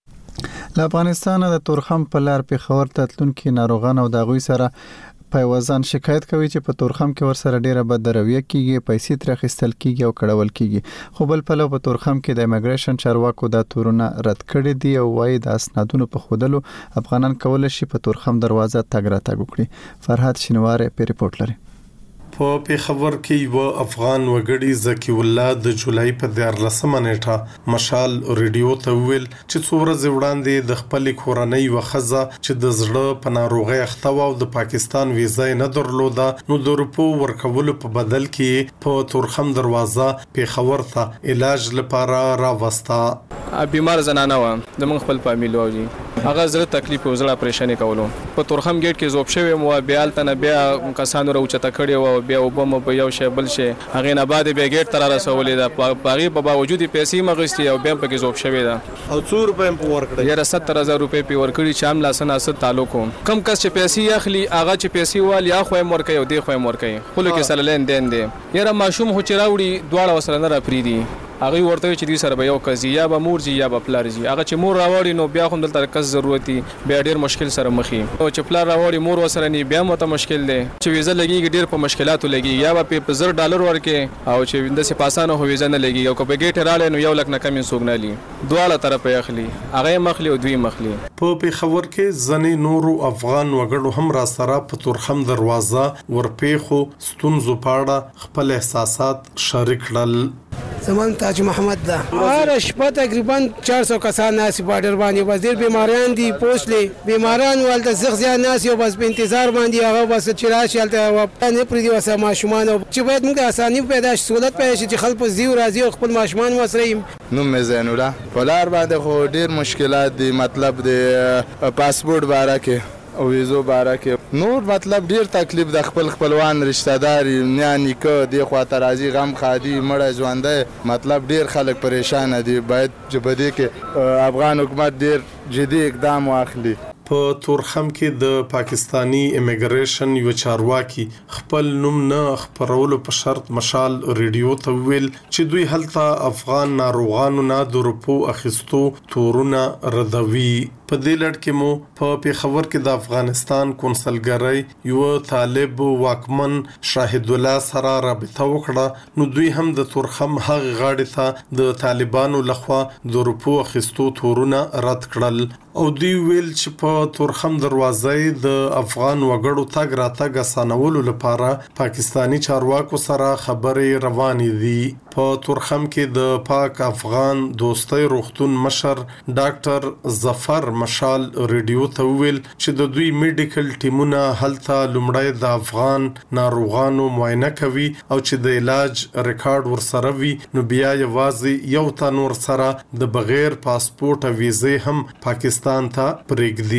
S1: له افغانستان د تورخم په لار پیښور ته تلونکي ناروغان او داغوي سره پیوازان شکایت کوي چې په تورخم کې ور سره ډیره بد رویه کیږي پیسې تر اخیستل کیږي او کډول کیږي خو بل په لو په تورخم کې د ایمګریشن چارواکو د تورونه رد کړي دي او وايي د اسنادونو په خودلو افغانان کول شي په تورخم دروازه تګ را تګ وکړي. فرحات شینواره په ریپورت لري.
S21: په پیښور کې یو افغان وګړي زکی الله د جولای په دیارلسمه نیټه مشال ریډیو ته ویل چې څو ورځې وړاندې د خپل کورنۍ وخزه چې د زړه په ناروغي اخته و او د پاکستان ویزا نه درلوده نو د روپو ورکولو په بدل کې په تورخم دروازه پیښور ته علاج لپاره راوسته.
S22: بیمار زنانه و د من خپل فامیل و دي هغه زړه تکلیف او زړه پریشانی کولو په تورخم گیټ کې زوب شوی مو بیا الته بیا کسانو راوچته کړی و بیا وبم په یو شی بل شی هغه نه بعد به گیټ تر رسولې دا باغی په باوجود پیسې مغستی او بیا په کې زوب شوی دا
S21: او څو روپې په ورکړی
S22: یاره ستر هزار روپې په ورکړی چې عام لاسنه اسد تعلق کم کس چې پیسې اخلي هغه چې پیسې وال یا خو مورکې او دی خو مورکې خلک کې سره لین دین دی یاره ماشوم هو چې راوړي دواړه وسره نه را پریدي هغه ورته چې دوی سره به یو قضیه یا به مور جی یا به پلار جی هغه چې مور راوړي نو بیا هم دلته کس ضرورتي بیا ډیر مشکل سره مخې او چې پلار راوړي مور وسره نه بیا مو ته مشکل دی چې ویزه لګي ډیر په مشکلاتو لګي یا به په زر ډالر ورکې او چې د سپاسانه هو ویزه نه لګي او کو به ګیټ رااله نو یو لک نه کم سوګنالي دواړه طرف یې اخلي هغه مخلي او دوی مخلي.
S21: په پیښور کې ځنې نورو افغان وګړو هم را سره په تورخم دروازه ورپېخو ستونزو پاړه خپل احساسات شریک کړل.
S23: زمان تاج محمد دا هر شپه تقریبا چار سو کسان ناس باډر باندې بس ډیر بیماران دي پوسلې بیماران ولته زغ زیات ناس یو بس په انتظار باندې هغه بس چې راشي الته نه پریدي وسه ماشومان چې باید موږ اساني پیدا شي سہولت پیدا شي چې خلک زیو راځي او خپل ماشومان وسره
S24: نو مزین الله پلار باندې خو ډیر مشکلات دي مطلب د پاسپورت باره کې او ویزو باره کې نور مطلب ډیر تکلیف د خپل خپلوان رشتہ دار یعنی که د خواته راځي غم خادي مړه ژوندې مطلب ډیر خلک پریشان دي باید چې بده کې افغان حکومت ډیر جدي اقدام واخلي.
S21: په تورخم کې د پاکستانی ایمګریشن یو چارواکي خپل نوم نه خبرولو په شرط مشال ریډیو ته ویل چې دوی هلته افغان ناروغانو نه د روپو اخیستو تورونه ردوي. په دې لړ کې مو په پیښور کې د افغانستان کونسلګرۍ یو طالب واکمن شاهد الله سره رابطه وکړه نو دوی هم د تورخم هغه غاړې ته د طالبانو لخوا د روپو اخیستو تورونه رد کړل او دوی ویل چې په تورخم دروازه د افغان وګړو تګ راتګ اسانولو لپاره پاکستانی چارواکو سره خبرې روانې دي. په تورخم کې د پاک افغان دوستۍ روغتون مشر ډاکټر ظفر مشال ریډیو ته ویل چې د دوی میډیکل ټیمونه هلته لومړی د افغان ناروغانو معاینه کوي او چې د علاج ریکارډ ورسره وي نو بیا یوازې یو تن ور سره د بغیر پاسپورت او ویزې هم پاکستان ته پرېږدي.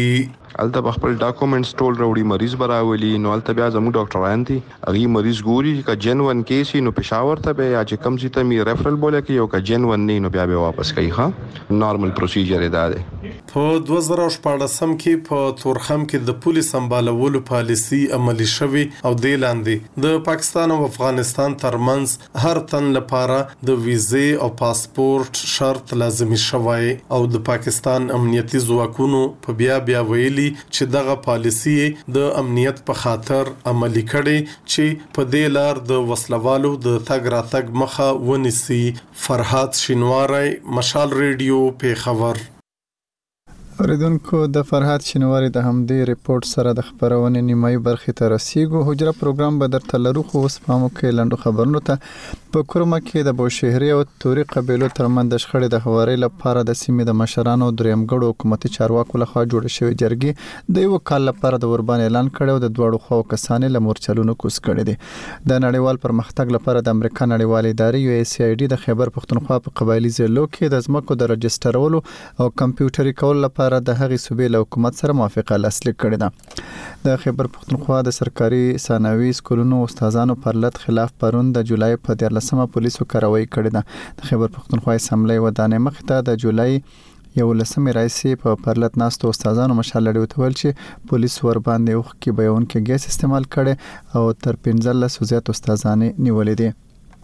S2: الته خپل ډاکومېنټس ټول وروړي مریض براولي نو الته بیا زموږ ډاکټران دي هغه مریض ګوري ک جنون کیس نو پېښور ته به یا چې کم سي ته می ریفرل بوله کې یو ک جنون نه نو بیا به واپس کوي ها نارمل پروسیجر دی
S21: په دوه زره شپږم کې په تورخم کې د پولیس سمبالولو پالیسي عملي شوی او د لاندې د پاکستان او افغانستان ترمنځ هر تن لپاره د ویزې او پاسپورت شرط لازمي شوی او د پاکستان امنیتي ځواکونو په بیا بیا ویلي چې دغه پالیسي د امنیت په خاطر عملي کړي چې په دې لار د وسلوالو د تګ راتګ مخه ونیسي. فرحات شینواری، مشال ریډیو، پیښور.
S1: اوریدونکو د فرحات شینواری د همدې ریپورت سره د خبرونې نیمایي برخې ته رسیدو. حجره پروګرام به درته لرو خو اوس پامو کې لنډو خبرونو ته. په کورما کې د بوشهري او توري قبيلو ترمنځ د شخړې د هواري لپاره د سیمې د مشرانو درېمګړو حکومتي چارواکو لخوا جوړ شوی جرګې د یو کال لپاره د وربان اعلان کړو د دوړو خو کسانې له مورچلونو کوس کړي دي. د نړیوال پرمختګ لپاره د امریکا نړیوال ادارې یو ایس ای ډي د خیبر پختونخوا په قبایلی ضلعو کې د ځمکو د رجسترولو او کمپیوټري کول لپاره د هغې صوبې له حکومت سره موافقه لاسلیک کړې ده. د خیبر پختونخوا د سرکاري ثانوي سکولونو استادانو پر لټ خلاف پرون د جولای په دیارلسمه پولیسو کاروایی کړې ده. د خیبر پختونخوا اسمبلی ودانې مخې ته د جولای یو لسمه رئیسي په پرلط ناستو استادانو مشال لري وتول چې پولیس ور باندې وخت کې بیان کې ګیس استعمال کړي او تر پنځلس زیات استادانې نیولې دي.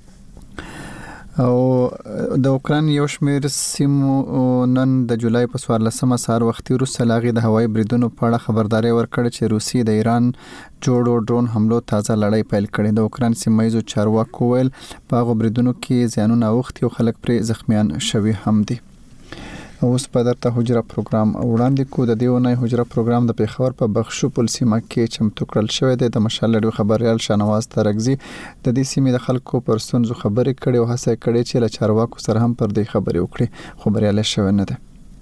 S1: او د اوکران یو شمېر سیمو نن د جولای په څوارلسمه سهار وختي وروسته لاغي د هوایي بریدونو په اړه خبرداري ورکړه چې روسي د ایران جوړو ډرون حملو تازه لړۍ پیل کړې. د اوکران سیمایي چارواکو ویل په هغه بریدونو کې زیانونه اوختي او خلک پرې زخمیان شوي هم دي. اوس په درته حجره پروګرام وړاندې کو. د دیونه حجره پروګرام د پیښور په بخشو پل سیمه کې چمتو کړل شوی دی. د مشال لړۍ خبريال شانواز ترغزي د دې سیمې د خلکو پر ستونزو خبرې کړي او هڅه کړې چې له چارواکو سره هم پر دې خبرې وکړي. خبريال شوی نه ده.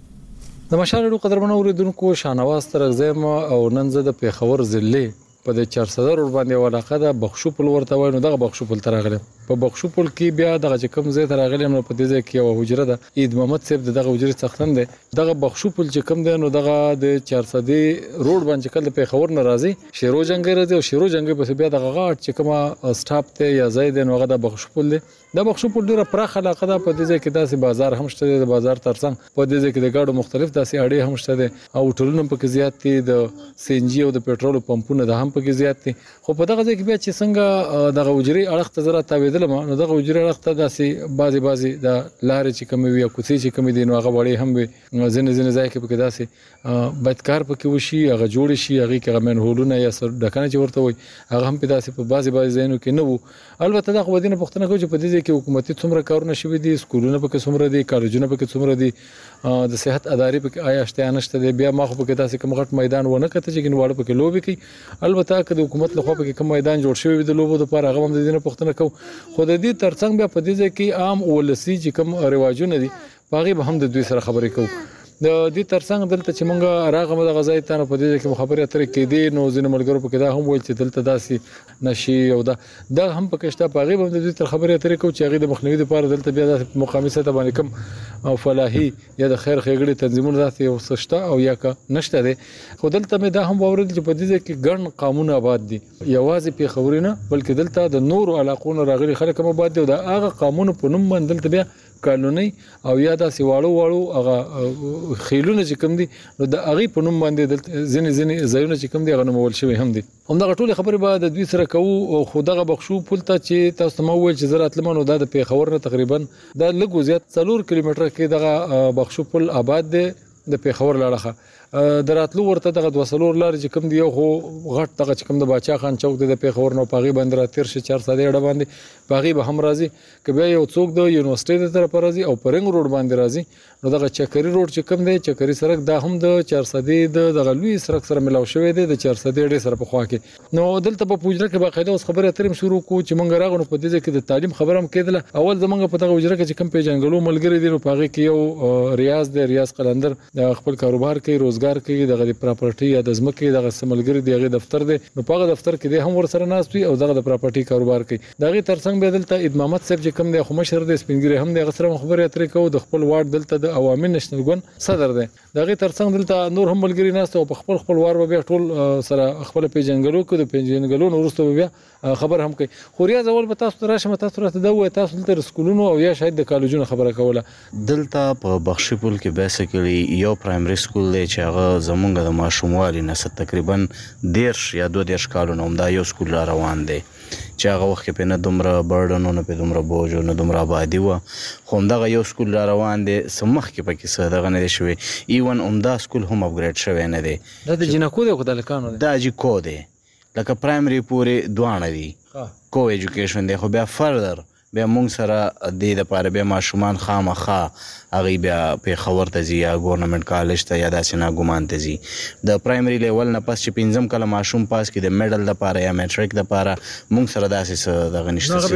S22: د مشال لړۍ قدرمنو اوریدونکو شانواز ترغزي او نن زه د پیښور ضلع په د چار صدر ور باندې علاقه د بخشو پل ورته وای نو دغه بخشو پل ترغله په بخشو پل کې بیا دغه کم زی ترغله نو په دې ځای کې یو حجره ده عید محمد صاحب دغه حجره څختن ده. دغه بخشو پل چې کم ده نو دغه د چار صدی روډ باندې کله په خور ناراضي شیرو جنگ راځي او شیرو جنگ په بیا دغه غاټ چې کومه سټاپ ته یا زید نو هغه د بخشو پل ده. د بخشو پل ډیره پراخه علاقه ده په دې ځای کې داسې بازار هم شته. د بازار ترڅنګ په دې ځای کې د گاډو مختلف داسې اړې هم شته او ټولنه په کې زیات دي. د سی ان جی او د پېټرول پمپونو د هم په کې زیات دي. خو په دغه ځای کې بیا چې څنګه دغه وجري اړخ ته زره تاویدل نو دغه وجري اړخ ته داسې بازي بازي د لارې چې کوم وي او کوڅې چې کوم دي نو هغه وړي هم وي. ځنې ځنې ځای کې په کې داسې بدکار پکې وشي هغه جوړ شي هغه کې غمن هولونه یا سر ډکنه چې ورته وي هغه هم په داسې په بازي بازي ځایونو کې نه وو. البته دا خو دینه پښتنه کوي چې په دې ځای کې حکومتي څومره کارونه شوي دي سکولونه پکې څومره دي کالجونه پکې څومره دي د صحت ادارې پکې آیا شته نشته دي. بیا ما خو پکې داسې کوم غټ میدان ونه کته چې ګنواړه پکې لوبي کوي. البته که د حکومت لخوا پکې کوم میدان جوړ شوی د لوبو لپاره هغه هم د دینه پښتنه کو خو د دې ترڅنګ بیا په دې ځای کې عام ولسی چې کوم رواجونه دي باغې به هم د دوی سره خبرې کوو. د دې ترڅنګ دلته چې مونږ راغمه د غزای ته په دې کې خبرې اترې کې دي نو ځینې ملګرو په کې دا هم ویل چې دلته داسې نشي او دا دا هم پکې شته په غیبه د دې تر خبرې اترې کو چې هغه د مخنیوي لپاره دلته بیا د مقامي سطح باندې کم او فلاحي یا د خیر خېګړې تنظیمونه ذاتي او سشته او یا کا نشته دي. خو دلته مې دا هم باور دي چې په دې کې ګڼ قانون آباد دي یوازې په خبرینه بلکې دلته د نور علاقونو راغلي خلک هم آباد دي او دا هغه قانون په نوم باندې دلته بیا قانوني او یا د سیواړو واړو هغه خېلونه چې کوم دي نو د هغه په نوم باندې د ځینې ځینې ځایونه چې کوم دي هغه نومول شوی هم دي. همدغه ټول خبرې به د دوی سره کوو او خودغه بخشو پل ته چې تاسو مو ویل چې زراعت لمنو د پیښور نه تقریبا د لګو زیات څلور کیلومتر کې دغه بخشو پل آباد دی د پیښور لاړه دراتلو ورته دغه دوسلور لار چې کوم دی خو غټ دغه چې کوم د باچا خان چوک د پیښور نو پاغي باندې را تیر شي چار ساده اړه باندې پاغي به هم راځي ک بیا یو څوک د یونیورسيټي د طرف راځي او پرنګ روډ باندې راځي نو دغه چکري روډ چې کوم دی چکري سړک دا هم د چار ساده د دغه لوی سړک سره ملاو شوی دی د چار ساده اړه سره په خوا کې نو دلته په پوجره کې باقاعده اوس خبره اترم شروع کو چې مونږ راغونو په دې کې د تعلیم خبرم کېدله اول زمونږ په دغه وجره کې چې کم پیژنګلو ملګری دي نو پاغي کې یو ریاض دی ریاض قلندر د خپل کاروبار کوي روزګار کوي دغه پراپرټي یا د ځمکې دغه سملګری دی هغه دفتر دی نو په هغه دفتر کې هم ور سره ناستوي او دغه د پراپرټي کاروبار کوي دغه ترڅنګ به دلته ادمامت صاحب چې کوم دی خو مشر دی سپینګری هم دی غسر خبره اترې کو د خپل وارد دلته د عوامي نېشنل ګوند صدر دی دغه ترڅنګ دلته نور هم ملګری ناست او په خپل خپل وار به ټول سره خپل پیژنګلو کو د پیژنګلو ورسته بیا خبر هم کوي خو ریاض اول به تاسو راشه تاسو راته دا وای تاسو تر سکولونو او یا شاید د کالجونو خبره کوله
S4: دلته په بخشي پول کې بیسیکلی یو پرایمري سکول دی چې هغه زمونږ د ماشوموالي نه تقریبا دیرش یا دوه دیرش کالونه همدا یو سکول را روان دی چې هغه وخت کې په نه دومره برډن نه په دومره بوج نه دومره آبادي و خو همدغه یو سکول را روان دی سمخ کې پکې څه دغه نه دی شوی ایون همدا سکول هم اپګریډ شوی نه دی
S22: دا د جنکو دی خو د هلکانو دی
S4: دا جیکو دی لکه پرایمري پورې دواړه دي کو ایجوکیشن دی خو بیا فردر بیا مونږ سره د لپاره بیا ماشومان خامخا هغه بیا پیښور ته ځي یا ګورنمنت کالج ته یا داسې نه ګمان ته ځي د پرایمري لیول نه پس چې پنځم کله ماشوم پاس کړي د میډل لپاره یا میټریک لپاره مونږ سره داسې څه دغه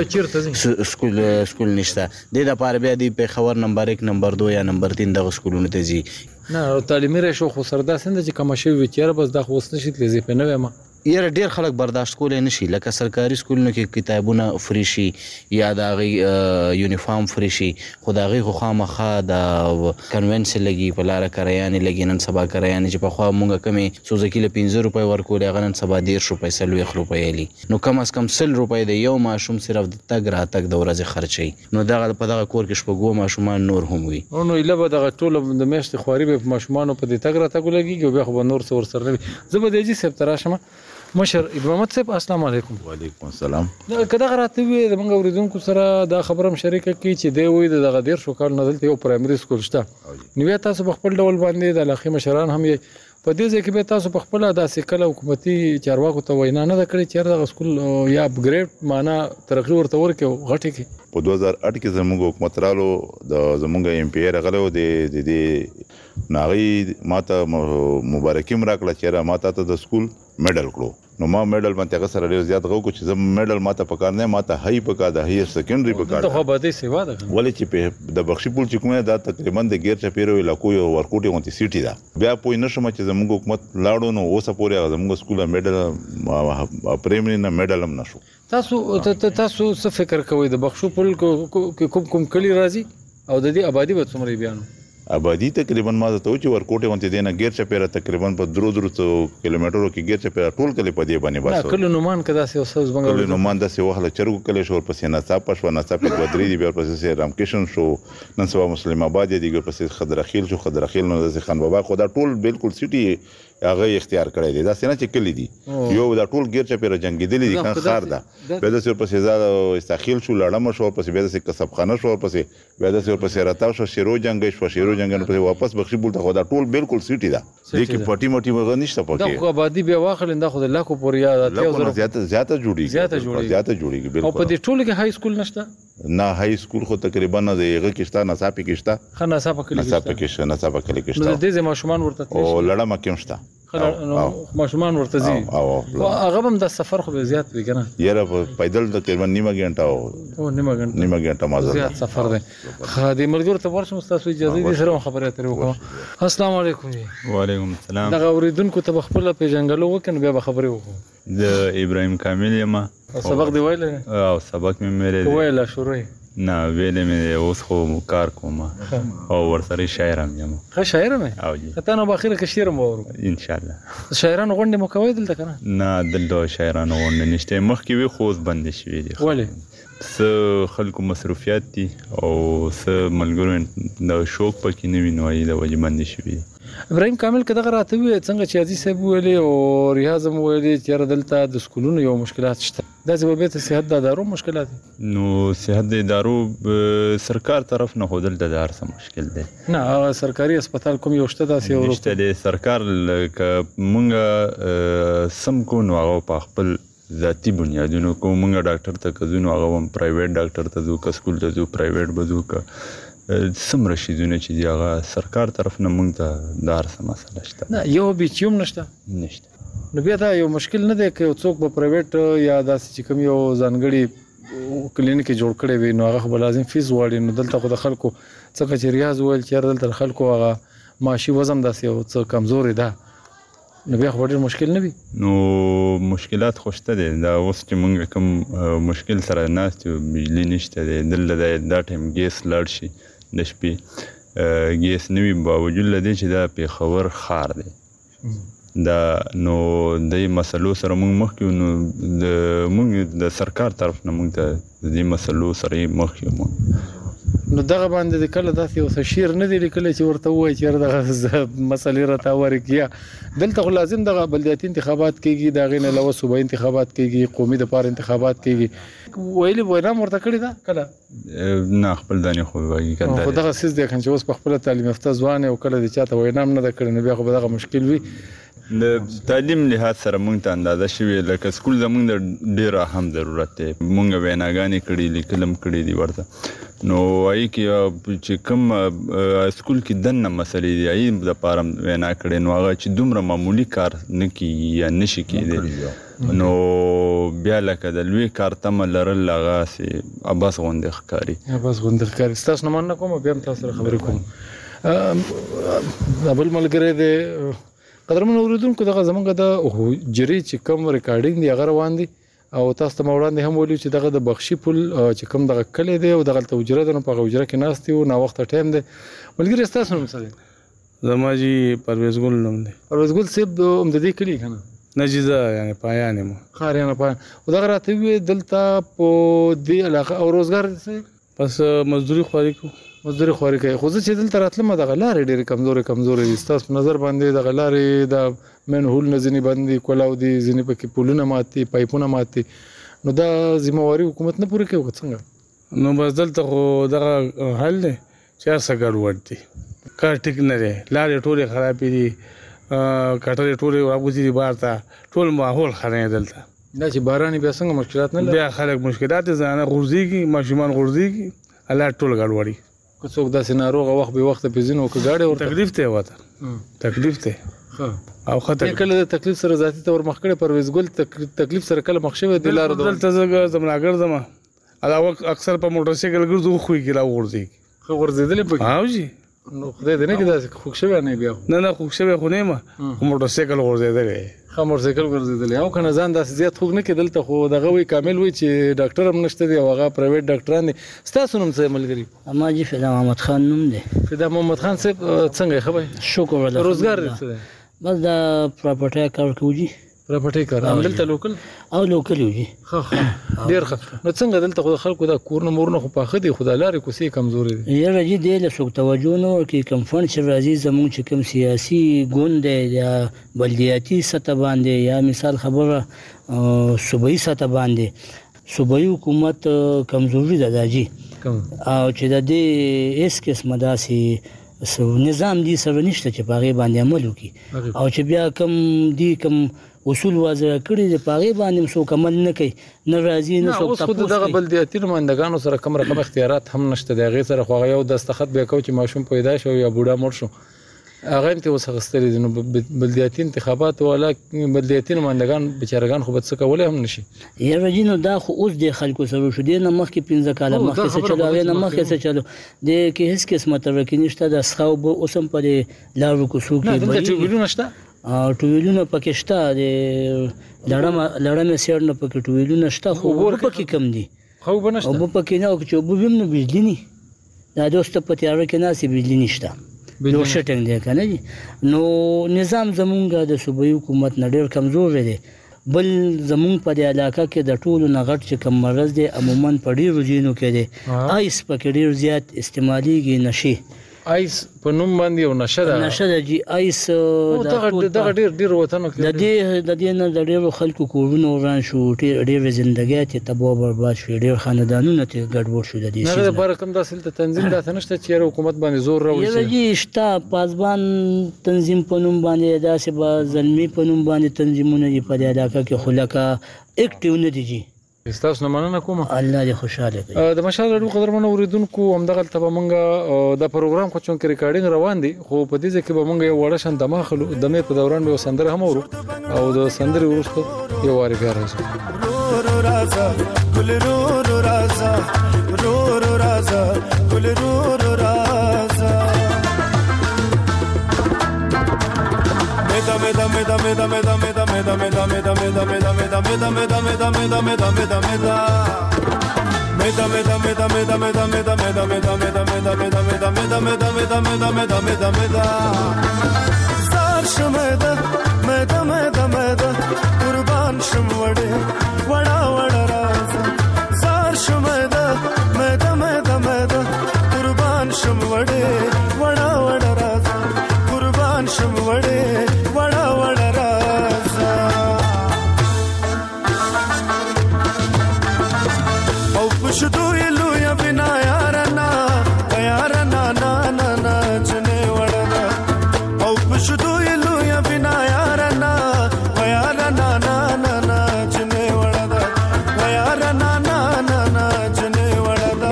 S4: نشته سکول سکول نشته د لپاره بیا د پیښور نمبر یک نمبر دو یا نمبر تین دغه سکولونه ته ځي
S22: نه تعلیمي راشو خو سره داسې چې کوم شی وچیر بس د خو وسنه شي لزی په نه ما
S4: یاره ډیر خلک برداشت کولای نشي لکه سرکاري سکولونو کې کتابونه فری شي یا د هغې یونیفارم فری شي خو د هغې خو خامخا د کنوینس لګي په لاره کرایانې لګي نن سبا کرایانې چې پخوا مونږ کمې سوزکي له پنځه روپۍ ورکولې هغه نن سبا دېرش روپۍ څلوېښت روپۍ لي نو کم از کم سل روپۍ د یو ماشوم صرف د تګ راتګ د ورځې خرچوي نو دغه په دغه کور کې شپږ ماشومان نور هم وي
S22: نو ایله به دغه ټوله د میاشتې خواري به په ماشومانو په دې تګ راتګ ولګېږي او بیا خو به نور څه ورسره نه وي زه به د حاجي صاحب ته راشم مشر محمد صاحب السلام علیکم
S5: وعلیکم السلام
S22: که دغه راته وي زموږ اورېدونکو سره دا خبره هم شریکه کړي چې دی وایي د دغه دېرشو کالو نه دلته یو پرایمري سکول شته نو بیا تاسو په خپل ډول باندې د علاقې مشران هم یې په دې ځای کې بیا تاسو په خپله داسې کله حکومتي چارواکو ته وینا نه ده کړې چې هر دغه سکول یا اپګریډ معنا ترقي ورته ورکړي او غټې کړي
S5: په دوه زره اټ کې زموږ حکومت رالو د زموږ ایم پی راغلی و د دې ناغي ماته مبارکي م راکړه چې ماته ته د سکول میډل کړو نو ما میډل باندې هغه سره ډیر زیات غو چې زم میډل ماته پکار نه ماته هاي پکا د هایر سیکنډري پکا
S22: ته خو به دې سیوا ده
S5: ولې چې په د بخشي پول چې کومه دا تقریبا د غیر چپیرو علاقو یو ورکوټي غونتی سیټي ده بیا پوی نشم چې زموږ حکومت لاړو نو اوسه پورې زموږ سکول میډل پریمري نه میډل هم نشو
S22: تاسو تاسو څه فکر کوئ د بخشو پول کوم کوم کلی راځي او د دې آبادی به څومره بیانو
S5: آبادی تقریبا ما ته چې ورکوټه ونته دینه غیر چپیره تقریبا په درو درو کیلومترو کې غیر چپیره ټول کلی په دې باندې باسو
S22: کله نومان کدا سه اوسه زبنګ
S5: کله نومان د سه وهله چرګو کله شور پسې نه صاحب پښ ونه صاحب په درې دی بیا پسې رامکشن شو نن سبا مسلم آباد دی ګر پسې خضرخیل شو خضرخیل نو د خان بابا خدا ټول بالکل سټي هغه اختیار کړی دی دا څنګه چې کلی دی یو دا ټول غیر چپیره جنگیدلی دي کان خار ده بیا د سر پسې زاد استخیل شو لړم شو پسې بیا د کسبخانه شو پسې بیا د سر پسې راتاو شو شیرو جنگ شو شیرو جنگ نو پسې واپس بخشي بولته خدا ټول بالکل سټي ده لیکن پټي مټي وغه نشته پکې
S22: دا خو آبادی بیا واخل دا خو د لاکو پورې یاد
S5: ته زیاته زیاته جوړیږي
S22: زیاته جوړیږي
S5: زیاته جوړیږي بالکل
S22: او په دې ټول کې هاي سکول نشته
S5: نه هاي سکول خو تقریبا نه دیغه کېشته نه صاحب کېشته
S22: خنه صاحب کې
S5: نه صاحب کې نه صاحب کې کېشته
S22: نو د دې ماشومان ورته
S5: او لړم کې مشته
S22: ماشومان ورته ځي او هغه هم د سفر خو زیات وي کنه
S5: یاره پیدل تقریبا نیمه غنټه
S22: او نیمه غنټه
S5: نیمه غنټه مازه
S22: زیات سفر دی خادي ملګر ته ورشم تاسو اجازه دي سره خبره اترې وکړم السلام علیکم
S6: وعلیکم السلام
S22: دا اوریدونکو ته خپل پیژنګلو وکنه بیا خبرې وکړو
S6: د ابراهیم کامل یم
S22: سبق دی ویل
S6: او سبق مې مېره
S22: ویل شروع
S6: نه ویلې مې اوس خو کار کوم او ورسره شاعر هم یم
S22: ښه شاعر مې
S6: او جی
S22: ته نو باخره کې شعر مو ورو
S6: ان شاء الله
S22: شاعرانو غونډه مو کوي دلته کنه
S6: نه دلته شاعرانو غونډه نشته مخکې وی خوز بند شوی دي
S22: ولې
S6: څه خلکو مصروفیات دي او څه ملګرو د شوق پکې نه وینوي د وجه بند شوی
S22: ابراهیم کامل کده راته وي څنګه چې عزیز صاحب ویلي او ریاض هم ویلي چې دلته د سکولونو یو مشکلات شته دا سبب ته صحت د ادارو مشکلات
S6: نو صحت د ادارو سرکار طرف نه هودل د ادار سره مشکل دی
S22: نه سرکاري هسپتال کوم یو شته داسې
S6: ورو نشته د سرکار ک مونږه سم کو نو هغه په خپل ذاتی بنیادونو کو مونږه ډاکټر ته کزونو هغه هم پرایویټ ډاکټر ته ځو ک سکول ته ځو پرایویټ بځو ک سم رشیدونه چې دی هغه سرکار طرف نه مونږ ته دار سم مسله شته
S22: نه یو بیچوم نشته
S6: نشته
S22: نو بیا دا یو مشکل نه دی که څوک په پرایویټ یا داسې چې کوم یو ځانګړي کلینیک جوړ کړي وي نو هغه به لازم فیس وړي نو دلته خو د خلکو څنګه چې ریاض ویل چې دلته خلکو هغه معاشي وزن داسې یو څه کمزوري ده نو بیا خو ډېر مشکل نه وي
S6: نو مشکلات خو شته دي دا اوس چې مونږ کوم مشکل سره ناست یو بجلي نشته دی دلته دا ټایم ګیس لاړ شي د شپې ګیس نوي باوجود له دې چې دا پېښور ښار دی دا نو د مسلو سره موږ مخکې نو د موږ د سرکار طرف نه موږ ته د دې مسلو سره مخکې مو
S22: نو دغه باندې د کله داسې یو شعر نه دی لیکلی چې ورته ووایي چې دغه مسلې راته هوارې کړي دلته خو لازم دغه بلدیاتي انتخابات کېږي د هغې نه علاوه صوبایي انتخابات کېږي قومي دپاره انتخابات کېږي ویلي وینا م ورته کړې ده کله
S6: نه خپل دانې خو حقیقت
S22: خو دغه څیز دی که چې اوس په خپله تعلیم یافته ځوان او کله د چاته وینا هم نه ده کړې نو بیا خو به دغه مشکل وي
S6: د تعلیم لحاظ سره موږ ته اندازه شوې لکه سکول زموږ د ډېر اهم ضرورت دی موږ ویناګانې کړي لیکل هم کړي دي ورته نو وایي کې چې کوم سکول کې دننه مسلې دي هغې دپاره وینا کړې نو هغه چې دومره معمولي کار نه کېږي یا نه شي کېدی نو بیا لکه د لوی کار تمه لرل هغسې عباس غوندې ښکاري
S22: عباس غوندې ښکاري ستاسو نه مننه کوم بیا هم تاسو سره خبرې کوم دا بل ملګری دی قدرمن اوریدونکو دغه زمونږ د حجرې چې کوم ریکارډینګ دی هغه روان دی او تاسو ته ما وړاندې هم ویلي چې دغه د بخشي پل چې کوم دغه کلی دی او دغلته حجره ده نو په هغه حجره کې ناست یو ناوخته ټایم دی ملګري ستاسو نوم څه دی
S23: زما جی پرویز ګل نوم دی
S22: پرویز ګل صاحب هم د دې کلي که نه
S23: نه جی زه یعنې پایان یم
S22: ښار یعنې پایان خو دغه راته ووایې دلته په دې علاقه او روزګار څه
S23: بس مزدوري خواري کوو
S22: مزدوري خواري کوي خو زه چې دلته راتلم دغه لارې ډېرې کمزورې کمزورې دي ستاسو په نظر باندې دغه لارې د مین هول نه ځینې بند دي کولاو دي ځینې پکې پولونه مات دي پایپونه مات دي نو دا ذمهواري حکومت نه پوره کوي که څنګه
S23: نو بس دلته خو دغه حل دی چې هر څه ګډوډ دي کار ټیک نه دی لارې ټولې خرابې دي کټرې ټولې راوځي دي بار ته ټول ماحول خراب دلته
S22: دا چې باران بیا څنګه مشکلات نه
S23: بیا خلک مشکلات دي ځانه غورځېږي ماشومان غورځېږي الله ټول ګډوډي
S22: که څوک داسې ناروغه وخت به وخته پې ځینو که ګاډی ورته
S23: تکلیف دی ورته تکلیف دی او خطر
S22: کله د تکلیف سره ذاتي تور مخ کړي پرویز ګل تکلیف سره کله مخ شوی دی لار
S23: دلته زه زمنا ګرځم علاوه اکثر په موټر سایکل ګرځو خو کې لا ورځي
S22: خو ورځېدلې پکې
S23: هاو جی
S22: نو خدای دې نه کې داسې خوښ شوی نه بیا
S23: نه نه خوښ شوی خو نه ما موټر سایکل ورځېدلې
S22: خو موټر سایکل ورځېدلې او کنه ځان داسې زیات خوګ نه کې دلته خو دغه وی کامل وی چې ډاکټر هم نشته دی او هغه پرایویټ ډاکټران دي ستاسو نوم څه ملګری
S7: اما جی فدا محمد خان نوم دی
S22: فدا محمد خان صاحب څنګه خبر
S7: شکر الله
S22: روزګار دې څه
S7: بس دا پراپرټي کار کوي
S22: پراپرټي کار دلته لوکل
S7: او لوکل وي
S22: ها ها ډیر ښه نو څنګه دلته خو خلکو دا کورونه مورونه خو پاخه دي خدای لارې کوسي کمزوري دي
S7: یاره جی دی له څوک توجه نه ورکوي کوم فنډ چې راځي زموږ چې کوم سیاسي ګوند دی یا بلدیاتي سطح باندې یا مثال خبره صوبایي سطح باندې صوبایي حکومت کمزوري ده دا جی او چې د دې هېڅ قسمه داسې نظام دی سره نشته چې په هغې باندې عمل وکړي او چې بیا کم دی کم اصول واضح کړي دي په هغې باندې هم څوک عمل نه کوي نه راځي نه څوک
S22: اوس خو د دغه بلدیاتي نمایندګانو سره کم رقم اختیارات هم نشته د هغې سره خو هغه یو دستخط بیا کوي چې ماشوم پیدا شو یا بوډا مړ شو هغه هم ترې اوس اخیستلي دي نو بلدیاتي انتخابات والا بلدیاتي نمایندګان بیچارهګان خو به څه کولی هم نه شي
S7: یاره جي نو دا خو اوس د خلکو سره وشو دې نه مخکې پنځه کاله مخکې څه چلو هغې نه مخکې څه چلو دې کې هېڅ قسمه ترقي نشته د څښا اوبه اوس هم په دې لارو کوڅو کې
S22: دلته ټیوبویلونه شته
S7: ټویلونه پکې شته د لړمې سیډ نه پکې ټویلونه شته خو اوبه پکې کم دي
S22: اوبه نشته
S7: اوبه پکې نه او چې اوبه وي هم نو بجلي نه دا دوسته په تیاره کې ناستې بجلي نشته لوډ شیډینګ دی که نه دي نو نظام زمونږ د صوبایي حکومت نه ډېر کمزوری دی بل زمونږ په دې علاقه کې د ټولو نه غټ چې کم مرض دی عموما په ډېرو ځینو کې دی آیس پکې ډېر زیات استعمالیږي نشي
S22: آیس په نوم باندې یو نشه ده
S7: نشه ده جی آیس
S22: دغه ډېر ډېر وطنو کې
S7: د دې د دې نه د ډېرو خلکو کورونه وران شو ډېرې زندګۍ ترې تباه برباد شوې ډېر خاندانونه ترې ګډوډ شو د دې
S22: نه د لپاره کوم داسې دلته تنظیم داسې نشته چې یاره حکومت باندې زور راوړي
S7: یاره جي شته پاسبان تنظیم په نوم باندې داسې به زلمي په نوم باندې تنظیمونه دي په دې علاقه کې خو لکه اکټیو نه دي جي
S22: ستاسو نه مننه کوم
S7: الله دې خوشاله کړي
S22: د مشال راډیو قدرمنو اوریدونکو همدغلته به موږ دا پروګرام خو چونکې ریکارډینګ روان دی خو په دې ځای کې به موږ یو وړه شان دمه اخلو دمې په دوران به یو سندره هم اورو او د سندرې وروسته یو وارې بیا راځو
S10: رو رازا ګل رو رو رازا رو رو رازا ګل رو رو رازا meda meda meda meda meda meda meda meda meda meda meda meda meda meda meda meda meda meda meda meda meda meda meda meda meda meda meda meda meda meda meda meda meda meda meda meda meda meda zar shmeda meda meda meda qurban shmwade wada wada raz zar shmeda meda meda meda qurban shmwade wada wada raz qurban shmwade wada wada raz au pushdu ilu ya bina yarana yarana na na na jne wada au pushdu ilu ya bina yarana yarana na na na jne wada yarana na na na jne wada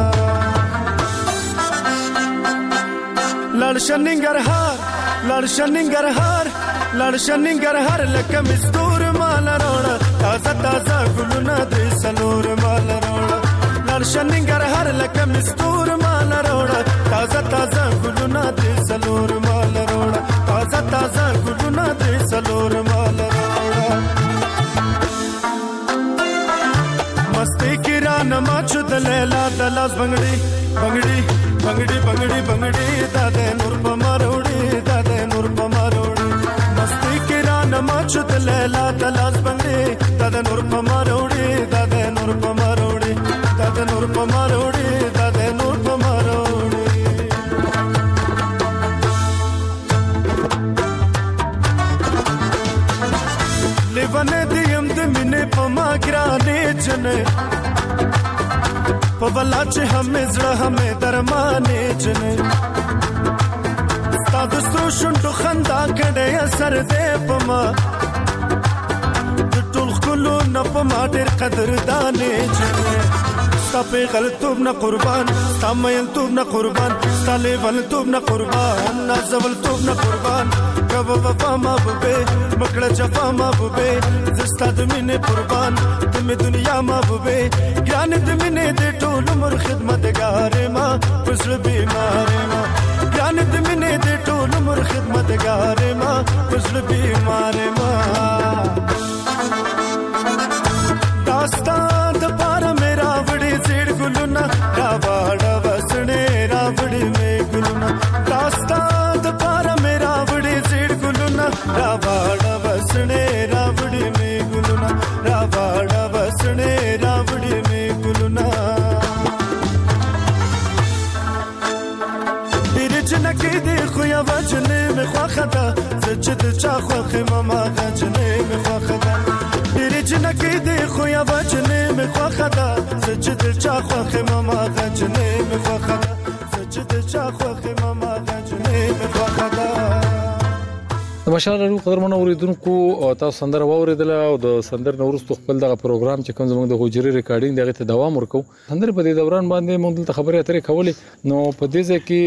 S10: ladshaningar har ladshaningar har ladshaningar har lakam istur mal roda taza taza guluna de salur mal roda ladshaningar har lakam istur mal roda taza taza guluna de salur mal roda taza taza guluna de salur mal roda masti kirana machud lela dalas bangdi bangdi bangdi bangdi bangdi dade nur pamarodi dade nur pamarodi masti kirana machud lela dalas bangdi dade nur pamarodi dade nur pamarodi dade nur pamarodi dade nur pamarodi levane diyam de mine pamagrane jane pavalla che hame zra hame darmane jane sta dustro shundu khanda kade asar de pama tul khulu na pama der qadr dane jane sta pe galtub na qurban sta mayl tub na qurban sta level tub na qurban na zawal tub na qurban kab wafa ma bube makda jafa ma bube zista de mine qurban tum dunya ma bube gyan de mine de tol umr khidmatgar ma fazl bimar ma gyan de mine de tol umr khidmatgar ma fazl bimar ma dastan de para mera vadi zid guluna ravada vasne ravadi me guluna dastan de para mera vadi zid guluna ravada vasne ravadi me guluna ravada vasne ravadi me guluna birjna ke dekho ya vajne me khwakhada zjid cha khwakh mama gajne me khwakhada birjna ke dekho ya vajne me khwakhada zjid cha khwakh mama gajne me khwakhada zjid cha khwakh mama gajne me khwakhada
S3: د مشال رو قدرمنو اوریدونکو تاسو سندره واوریدل او د سندر نورستو خپل دغه پروګرام چې کوم زموږ د غوجري ریکارډینګ دغه ته دوام ورکو سندره په دې دوران باندې موږ دلته خبرې اترې کولې نو په دې ځکه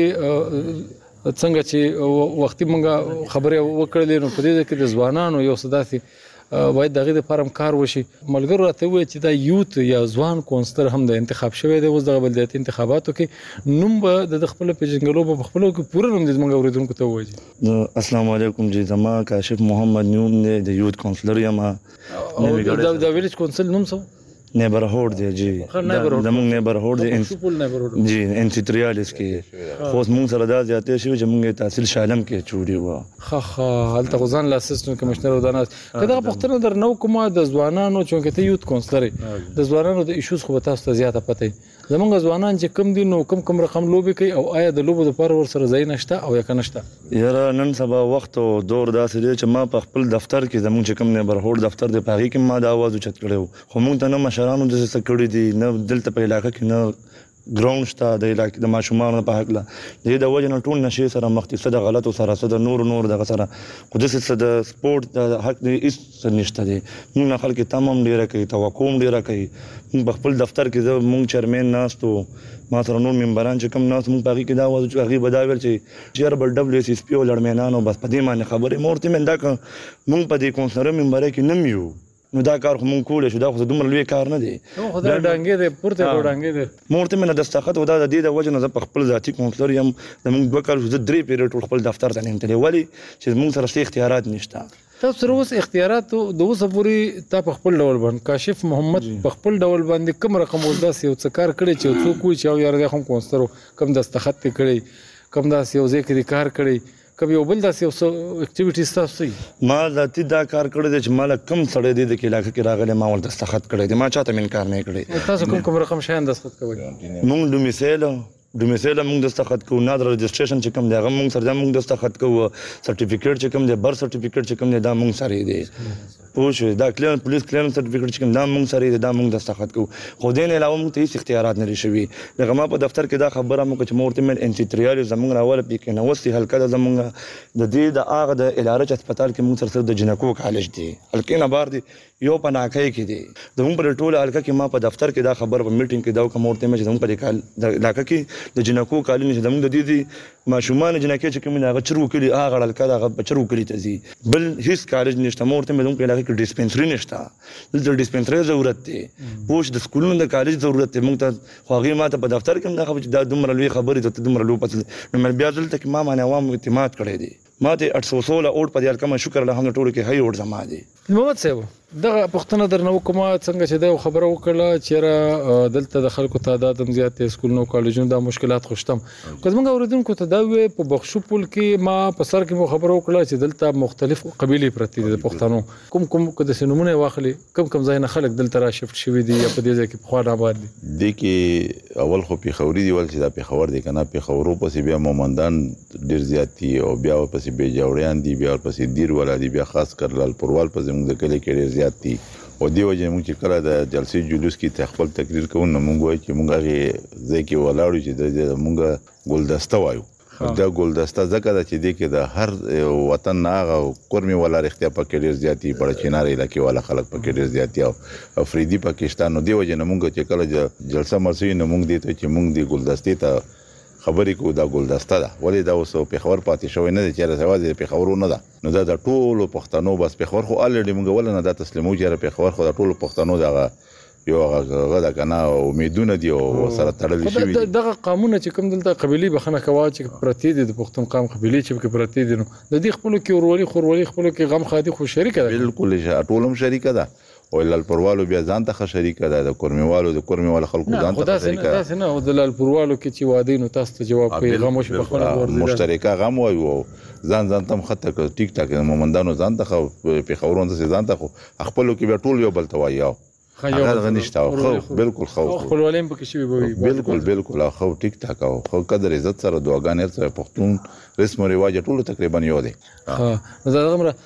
S3: څنګه چې وختي موږ خبرې وکړلې نو په دې ځکه د ځوانانو یو صداسي باید دغه د فارم کار وشي ملګرو راته وي چې دا یوت یا ځوان کونسلر هم د انتخاب شوی دی اوس دغه بلدیاتي انتخاباتو کې نوم به د خپل پیژنګلو په خپل کې پوره نوم د موږ اوریدونکو ته وایي
S12: السلام علیکم جی زما کاشف محمد نوم دی د یوت کونسلر یم
S3: دا د ویلیج کونسل نوم څه
S12: نیبرهود دی جی زمونږ نیبرهود دی جی انټریالس کې خو موږ سره دا زیاتې شو چې موږ تحصیل شالم کې چوری و
S3: خا خا هلته غزان لا اسسټنټ کمشنر ودانه کدا پختنه در نو کومه د ځوانانو چې ته یوت کونسلر د ځوانانو د ایشوز خو تاسو ته زیاته پته زمونږ ځوانان چې کم دي نو کم کم رقم لوبي کوي او آیا د لوبو لپاره ور سره ځای نشته او یا کنهشته
S12: یاره نن سبا وخت او دور داسې دی چې ما په خپل دفتر کې زمونږ چې کم نیبرهود دفتر دی په هغه کې ما د आवाज اوچت کړو خو موږ ته نه مشرانو د څه کړی دي نه دلته په علاقې کې نه ګراوند شته د علاقې د ماشومان په حق لا د وجه نه ټول نشي سره مختصه د غلطو سره سره نور نور د سره خو د څه د سپورت د حق د اس نشته دي موږ خلک تمام ډیره کوي توقع ډیره کوي په خپل دفتر کې موږ چیرمن ناستو ما سره نور ممبران چې کوم ناس موږ باقي کې دا وځو چې هغه بداویل چې چیر بل دبليو سي اس پی ولړمنانو بس په دې باندې خبره مورته من دا موږ په دې کونسلر ممبر کې نمیو نو دا کار خو مونږ کولای شو دا خو دومره لوی کار نه دی
S3: نو خدای ډانګې دې پورته ډانګې دې
S12: مورته من دستخط ودا د دې د وجه نه په خپل ذاتی کونسلر یم د موږ دوه کال د درې پیریډ خپل دفتر ته نیم تللی ولی چې موږ سره څه اختیارات نشته
S3: تاسو سره اوس اختیارات د اوسه پورې تا په خپل ډول باندې کاشف محمد په خپل ډول باندې کوم رقم ولداس یو څه کار کړی چې څوک وي چې یو یار د هم کونسترو کم دستخط کړی کم داس یو ځکه کار کړی کبي یو بل داسې یو اکټیویټیز تاسو
S12: ما ذاتي دا کار کړی دی چې مال کم سړی دی د علاقې کې راغلی ما ورته دستخط کړی دی ما چاته من کار نه کړی
S3: تاسو کوم کوم رقم شیان دستخط کوئ
S12: مونږ ډومیسیل ډومیسیل مونږ دستخط کوو نادر رجسټریشن چې کوم دی هغه مونږ سره مونږ دستخط کوو سرټیفیکیټ چې کوم دی برث سرټیفیکیټ چې کوم دی دا مونږ سره دی پوه شوې دا کلیر پولیس کلیرنس سرټیفیکیټ چې کوم دا مونږ سره دی دا مونږ دستخط کوو خو دې نه علاوه مونږ ته هېڅ اختیارات نه دي شوي لکه ما په دفتر کې دا خبره مو کړه چې ما ورته مې انټیټریال زمونږ راوله پې کې نوستې حلقه ده زمونږ د دې د هغه د الارج هسپتال کې مونږ سره سره د جنکو کالج دی حلقې نه بار دی یو په ناکۍ کې دی زمونږ په ټوله حلقه کې ما په دفتر کې دا خبره په میټینګ کې دا وکړه ما ورته مې چې زمونږ په دې د علاقه کې د جنکو کالج چې زمونږ د دې دي ماشومان جنکۍ چې کوم دی هغه چرګو کلي هغه حلقه ده هغه په چرګو کلي ته ځي بل هېڅ کالج نشته ما ورته مې زمونږ په علاقه کې ډسپنسري نشته دلته ډسپنسري ضرورت دی پوه د سکولونو د کالج ضرورت دی مونږ ته خو هغې ما ته په دفتر کې هم دا خبره چې دا دومره لوی خبرې ته دومره لوی پس نو مې بیا دلته کې ما باندې عوام اعتماد کړی دی ما ته اټ سو سوله اوټ په دې حلقه ما شکر الحمد ټولو کې هی اوټ زما دی
S3: محمد صاحب دغه پښتنه درنه وکما څنګه چې دا خبره وکړه چې دلته د خلکو تعداد هم زیات دی سکولونو کالجونو دا مشکلات خوشتم که زموږ اوریدونکو ته دا وی په بخشو پول کې ما په سر کې مو خبره وکړه چې دلته مختلف قبیلې پرتی دي د پښتنو کوم کوم که د سنمونه واخلي کم کم ځای نه خلک دلته را شفت شوي دي یا په دې ځای کې پخوا نه آباد دي
S5: دې کې اول خو پیښوري دی ول چې دا پیښور دی کنه پیښورو پسې بیا مومندان ډیر زیات دي او بیا پسې بیا جوړیان دي بیا پسې دیر ولا دي بیا خاص کر لال پروال پسې موږ د کلی کې ډیر زیات دي او دی وجه موږ چې کله د جلسې جلوس کې خپل تقریر کوو نو موږ وایو چې موږ هغه ځای کې ولاړو چې د موږ ګلدسته وایو دا ګلدسته ځکه ده چې دی کې د هر وطن نه هغه قرمي والا رښتیا پکې ډېر زیات دي په چینار علاقې والا خلک پکې ډېر زیات دي او افریدي پاکستان نو دی وجه نه موږ چې کله جلسه مرسوي نو موږ دی ته چې موږ د ګلدستې ته خبرې کوو دا ګلدسته ده ولې دا اوس پیښور پاتې شوی نه دی چې یوازې پیښور نه ده نو دا د ټولو پښتنو بس پیښور خو الریډي موږ ول نه دا تسلیمو چې پیښور خو د ټولو پښتنو دغه یو هغه د کنه امیدونه دي او سره تړلې شوی
S3: دغه قانون چې کوم دلته قبيلي بخنه کوا چې پرتی دي د پښتون قام قبيلي چې پرتی دي نو د دې خپل کې ورولي خورولي خپل کې غم خادي خو شریک ده
S5: بالکل ټولم شریک ده او لال پروالو بیا ځان ته شریک ده د کورمیوالو د کورمیوالو خلکو ځان ته شریک ده
S3: تاسو نه د لال پروالو کې چې وادي نو تاسو ته جواب کوي غم وش په خپل ورزيده
S5: مشترکه غم وایو ځان ځان تم خطه ک ټیک ټاک مومندانو ځان ته په خبرونو ځان ته خپل کې بیا ټول یو بل توایو هغه نشته خو بالکل خو
S3: خپل ولیم پکې شوی وي
S5: بالکل بالکل خو ټیک ټاک او خو قدر عزت سره دعاګانې سره پښتون رسم او رواج ټول تقریبا یو دي
S3: ها زه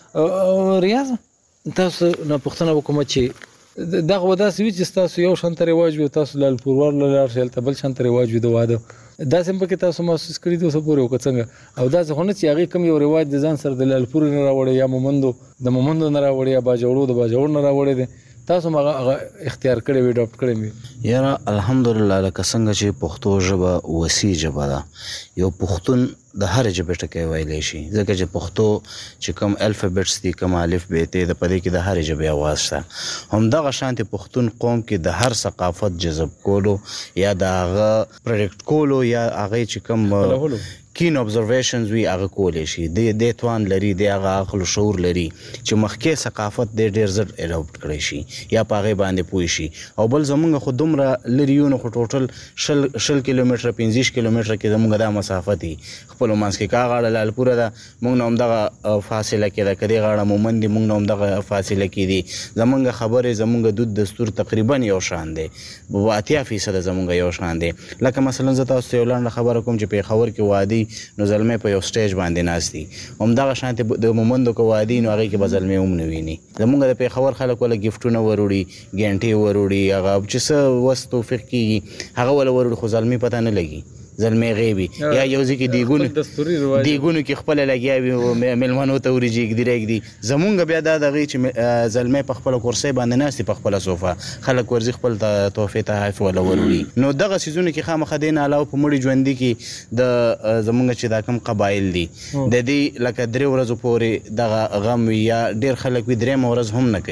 S3: غمره ریاض تاسو نه پښتنه وکوم چې دغه وداسې وي چې تاسو یو شانت رواج وي تاسو لال پروار لار شل تبل شانت رواج وي د واده دا سم پکې تاسو محسوس کړی دی اوس پورې وکڅنګ او دا ځونه چې هغه کم یو رواج د ځان سره د لال پور نه راوړی یا مومندو د مومندو نه راوړی یا باجوړو د باجوړ نه راوړی دي تاسو مغه اختیار کړی وي ډاکټر کړی وي
S4: یاره الحمدلله لکه څنګه چې پښتو ژبه وسیع ژبه ده یو پښتون د هر ژبې ټکی ویلی شي ځکه چې پښتو چې کوم الفابیټس دي کوم الف ب ت د پدې کې د هر ژبې اواز شته همدغه شانتې پښتون قوم کې د هر ثقافت جذب کولو یا د هغه پرډکټ کولو یا هغه چې کوم کین observations وی هغه کولې شي د د توان لري د هغه عقل شعور لري چې مخکې ثقافت د ډیر زر اډاپټ کړی شي یا پاغه باندې پوي شي او بل زمونږ خو دومره لریونه خو ټوټل شل شل کیلومتر پنځه کیلومتر کې زمونږ د مسافت دي خپل مانس کې کاغړه لالپور ده مونږ نوم دغه فاصله کې ده کدي غاړه مومند مونږ نوم دغه فاصله کې دي زمونږ خبره زمونږ دود دستور تقریبا یو شان دي اتیا فیصد زمونږ یو شان دي لکه مثلا زه تاسو یو لاندې خبره کوم چې په خبر کې وادي نو زلمه په یو سټیج باندې ناشتي هم دا شانت د مومندو کو وادي نو هغه کې بزلمه هم نه ویني زمونږ د په خبر خلک ولا گیفټونه وروړي ګنټي وروړي هغه چې څه وستو فق کیږي هغه ولا وروړي خو زلمه پته نه لګي زلمه غیبی یا یو ځکه دیګونو دیګونو کې خپل لګیاوي ملمنو ته وريږي ډیرګ دي زمونږ بیا دا دغه چې زلمه په خپل کرسي باندې ناشتي په خپل صوفه خلک ورزي خپل توفه ته حیف ولا وروړي نو دغه سيزونه کې خامخ دین علاوه په مړي ژوند کې د زمونږ چې دا کم قبایل دي د دې لکه درې ورځې پورې دغه غم یا ډیر خلک وي درې ورځ هم نه کوي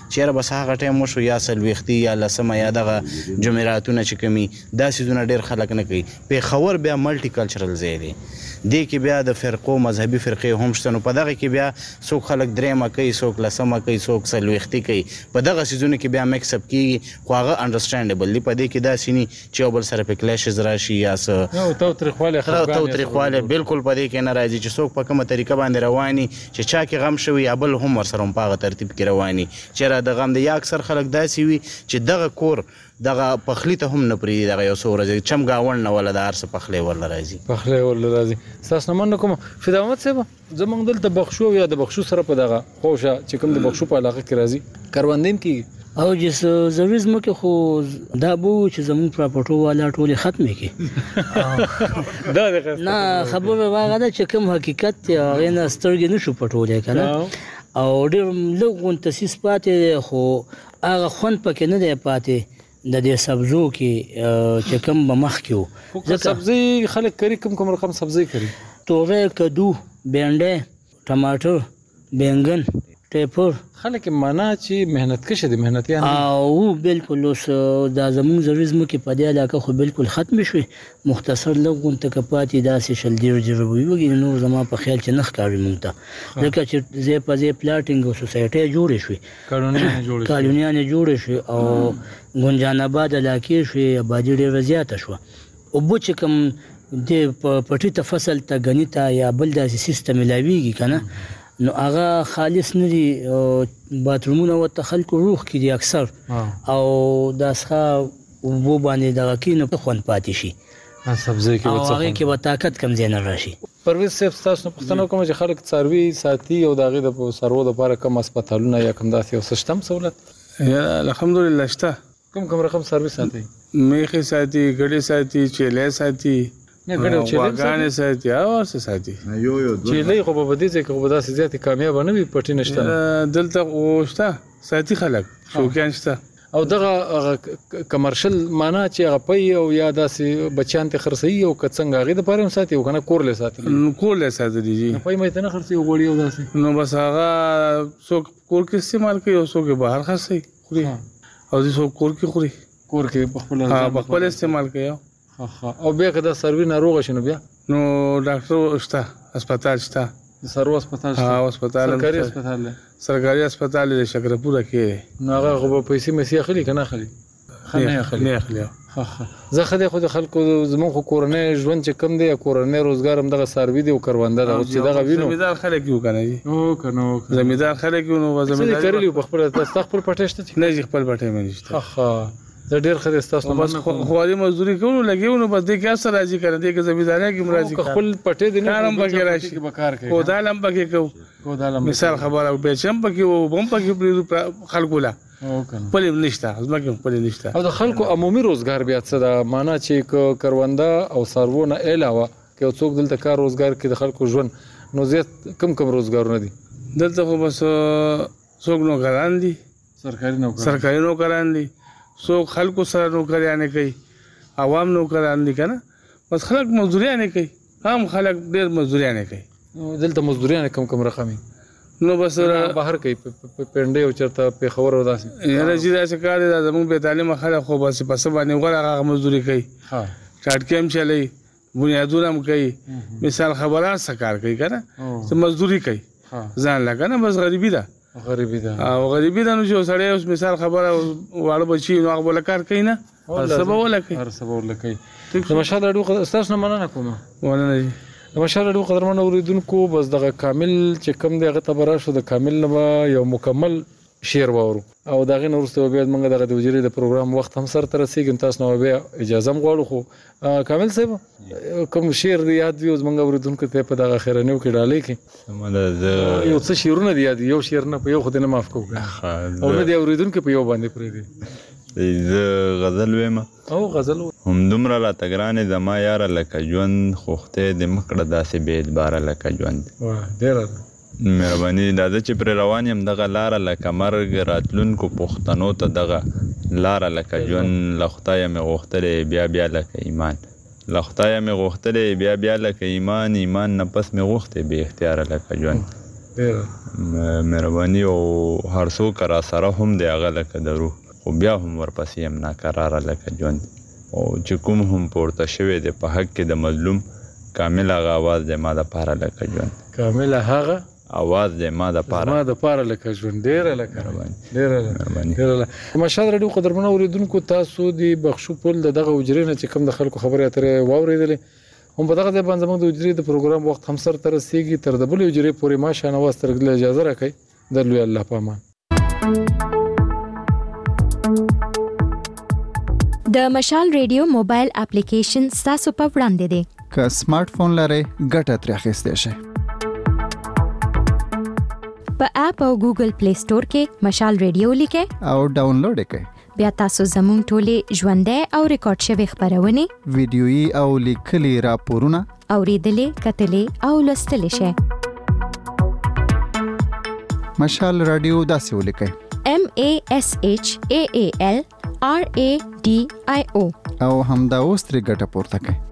S4: چیرې بس هغه ټایم وشو یا څلوېښتي یا لسمه یا دغه جمعراتونه چې کومي دا څیزونه ډېر خلک نه کوي. پېښور بیا ملټي کلچرل ځای دی، دې کې بیا د فرقو مذهبي فرقې هم شته، نو په دغه کې بیا څوک خلک درېیمه کوي، څوک لسمه کوي، څوک څلوېښتي کوي. په دغه څیزونو کې بیا میکس اپ کېږي، خو هغه انډرسټینډیبل دی. په دې کې داسې نه چې یو بل سره پې کلیشز راشي یا څه تاوتریخوالی بالکل په دې کې نه راځي چې څوک په کومه طریقه باندې رواني چې چا کې غم شوي یا بل هم ورسره هم په هغه ترتیب کې رواني. چېرې د غم د یا اکثر خلک داسې وي چې دغه کور دغه پخلی ته هم نه پرېږدي، دغه یو څو ورځې چم ګاونډ نه ولا د هر څه پخلی ورله راځي
S3: پخلی ورله راځي. ستاسو نه مننه کوم فدا محمد صاحب. زموږ دلته بخشو یا د بخشو سره په دغه خوشه چې کوم د بخشو په علاقه کې راځي کروندې هم کېږي
S7: او چې ضروري ځمکې خو دا به و چې زموږ پراپرټو والا ټولې ختمې کړي. نه خبره هغه ده چې کوم حقیقت دی هغې نه سترګې نه شو پټولی که نه، او ډېر لږ غونډ تسیس پاتې دی، خو هغه خوند پکې نه دی پاتې د دې سبزو کې چې کوم به مخکې و.
S3: سبزي خلک کري کوم کوم رقم سبزي کري؟
S7: توغې، کدو، بینډی، ټماټر، بینګن، ټیپر.
S3: خلک معنا چې محنت کشه دي محنتیان
S7: او بالکل. اوس دا زموږ ضروري ځمکې په دې علاقه خو بالکل ختمې شوې، مختصر لږ غونډه که پاتې داسې شل دېرش جربوي وګي، نور زما په خیال چې نه ښکاري مونږ ته، ځکه چې ځای په ځای پلاټینګ او سوسایټۍ جوړې شوې، کالونیانې جوړې شوې او ګنجان آباد علاقې شوې، آبادي ډېره زیاته شوه. اوبه چې کوم د پټي ته فصل ته ګني ته یا بل داسې سیستم میلاویږي که نه، نو هغه خالص نه دي. باترومونه ورته خلکو روغ کړي دي اکثر، او دا څښه اوبو باندې دغه کښي نو خوند پاتې شي،
S3: سبزۍ کې
S7: او هغې کې به طاقت کم ځای نه راشي.
S3: پرویز صاحب ستاسو نه پوښتنه وکړم چې خلک څاروي ساتي او د هغې د څاروو دپاره کم هسپتالونه یا کم داسې یو څه شته هم سهولت؟
S13: الحمدلله شته.
S3: کوم کوم رقم څاروي ساتي؟
S13: میخې ساتي، ګډې ساتي، چیلۍ ساتي، غواګانې ساتي او هر څه ساتي.
S3: چیلۍ خو به په دې ځای کې خو به داسې زیاتې کامیابه نه وي، پټي نه شته
S13: دلته. خو شته ساتي خلک، شوقیان شته.
S3: او دغه کمرشل معنا چې هغه پی او یا داسې بچیان ته خرڅوي او که څنګه هغې دپاره هم ساتي او که نه کور لی ساتلی؟
S13: کور لی ساتلی دي.
S3: پی مې ته نه خرڅوي غوړي او داسې؟
S13: نو بس هغه څوک کور کې استعمال کوي او څوک یې بهر خرڅوي خوري، او دې څوک کور کې خوري،
S3: کور کې پخپله
S13: په خپل استعمال کوي.
S3: او بیا که دا څاروي ناروغه شي نو بیا
S13: نو ډاکټر شته، هسپتال شته،
S3: د څاروو هسپتال شته.
S13: ها هسپتال
S3: سرکاري هسپتال دی،
S13: سرکاري هسپتال دی شکرپوره کې.
S3: نو هغه خو به پیسې میسې اخلي که نه اخلي؟
S13: نه اخلي. نه اخلي.
S3: زه ښه دی خو د خلکو زموږ خو کورنی ژوند چې کم دی یا کورنی روزګار هم دغه څاروي دی او کرونده ده. اوس چې دغه وینو
S13: زمیندار خلک یو که نه دي؟
S3: او که نه او که
S13: زمیندار خلک یو نو
S3: څه دې کرلي په خپله؟ ستا خپل پټی شته چې؟
S13: نه جي خپل پټی مې نشته.
S3: ښه زه ډېر ښه دی ستاسو
S13: بس خواري مزدوري کوو نو لګېو نو بس دې کې هر څه راځي که نه، دې کې زمیندارۍ کې هم راځي،
S3: که خپل پټی دی
S13: کار هم پکې راشي، کودال هم پکې کوو، مثال خبره بیچ هم پکې وو، اوبه هم پکې پرېږدو خلکو له، خپل یې نشته، ځمکې هم خپل یې نشته.
S3: او د خلکو عمومي روزګار بیا څه ده؟ معنا چې که کرونده او څاروو نه علاوه که یو څوک دلته کار روزګار کړي د خلکو ژوند، نو زیات کم کم روزګارونه دي
S13: دلته؟ خو بس څوک نوکران دي،
S3: سرکاري نوکران،
S13: سرکاري نوکران دي، څوک خلکو سره نوکریانې کوي، عوام نوکران دي که نه، بس خلک مزدوریانې کوي، عام خلک ډېر مزدوریانې کوي.
S3: دلته مزدوریانې کم کم رقم
S13: نو بس
S3: بهر کوي پنډۍ او چېرته پېښور او داسې؟
S13: یاره جي داسې کار دی، دا زموږ بې تعلیمه خلک خو بس په څه باندې غوره هغه مزدوري کوي، ټاټکې هم چلوي، بنیادونه هم کوي، مثال خبرات څه کار کوي که نه، څه مزدوري کوي ځان له که نه، بس غریبي ده.
S3: غریبي ده
S13: او غریبي ده. نو چې سړی اوس مثال خبره واړه بچي نو هغه به کار کوي نه، هر څه به ول کوي،
S3: هر څه به ول کوي. د مشال راډیو ستاسو نه مننه کوم.
S13: مننه جي.
S3: د مشال راډیو قدرمنو اورېدونکو، بس دغه کامل چې کوم دی هغه ته به راشو، د کامل نه به یو مکمل شعر واورو او د هغې نه وروسته به بیا موږ دغه د حجرې د پروګرام وخت هم سر ته رسېږي، تاسو نه بیا اجازه هم غواړو. خو کامل صاحب کوم شعر دی یاد وي اوس موږ اورېدونکو ته په دغه خیرنیو کې ډالۍ کې یو څه شعرونه دي یاد؟ یو شعر نه په یو خو دې نه معاف کوو او نه دې اورېدونکي په یو باندې پرېږدي.
S6: زه غزل ویم
S3: او غزل
S6: همدومره راته ګرانې زما یاره لکه ژوند، خو خدای دې مه کړه داسې بې اعتباره لکه ژوند.
S3: ډېره
S6: مهرباني دا زه چې پرې روان یم دغه لاره لکه مرګ، راتلونکو پښتنو ته دغه لاره لکه ژوند. له خدایه مې غوښتلی بیا بیا لکه ایمان، له خدایه مې غوښتلی بیا بیا لکه ایمان، ایمان نه پس مې غوښتې بې اختیاره لکه ژوند. مهرباني او هر څوک را سره هم دی هغه لکه درو خو بیا هم ورپسې هم ناقراره لکه ژوند او چې کوم هم پورته شوی دی په حق کې د مظلوم کامل هغه اواز دی ما دپاره لکه ژوند
S3: کامل هغه
S6: اواز دی ما دپاره
S3: ما دپاره لکه ژوند ډېره لکه ډېره ډېره مشال راډیو قدرمنو اورېدونکو تاسو د بخشو پل د دغه حجرې نه چې کوم د خلکو خبرې اترې واورېدلې هم په دغه ځای باندې زموږ د حجرې د پروګرام وخت هم سرته رسېږي تر د بلې حجرې پورې ما شانواز ترږدل اجازه راکوئ د لوی الله په امان
S14: د مشال ریډیو موبایل اپلیکیشن ستاسو په وړاندې دی
S1: که سمارټ فون لرئ ګټه ترې اخیستی شئ
S14: په اپ او ګوګل پلی سٹور کې مشال ریډیو لیکئ
S1: او ډاونلوډ یې کړئ
S14: بیا تاسو زموږ ټولې ژوندۍ او ریکارډ شوي خپرونې
S1: ویډیويي او لیکلي راپورونه
S14: اورېدلې کتلې او لوستلی شئ
S1: مشال راډیو داسې ولیکئ
S14: M A S H A A L R A D I O
S1: او همدا اوس ترې ګټه پورته کړئ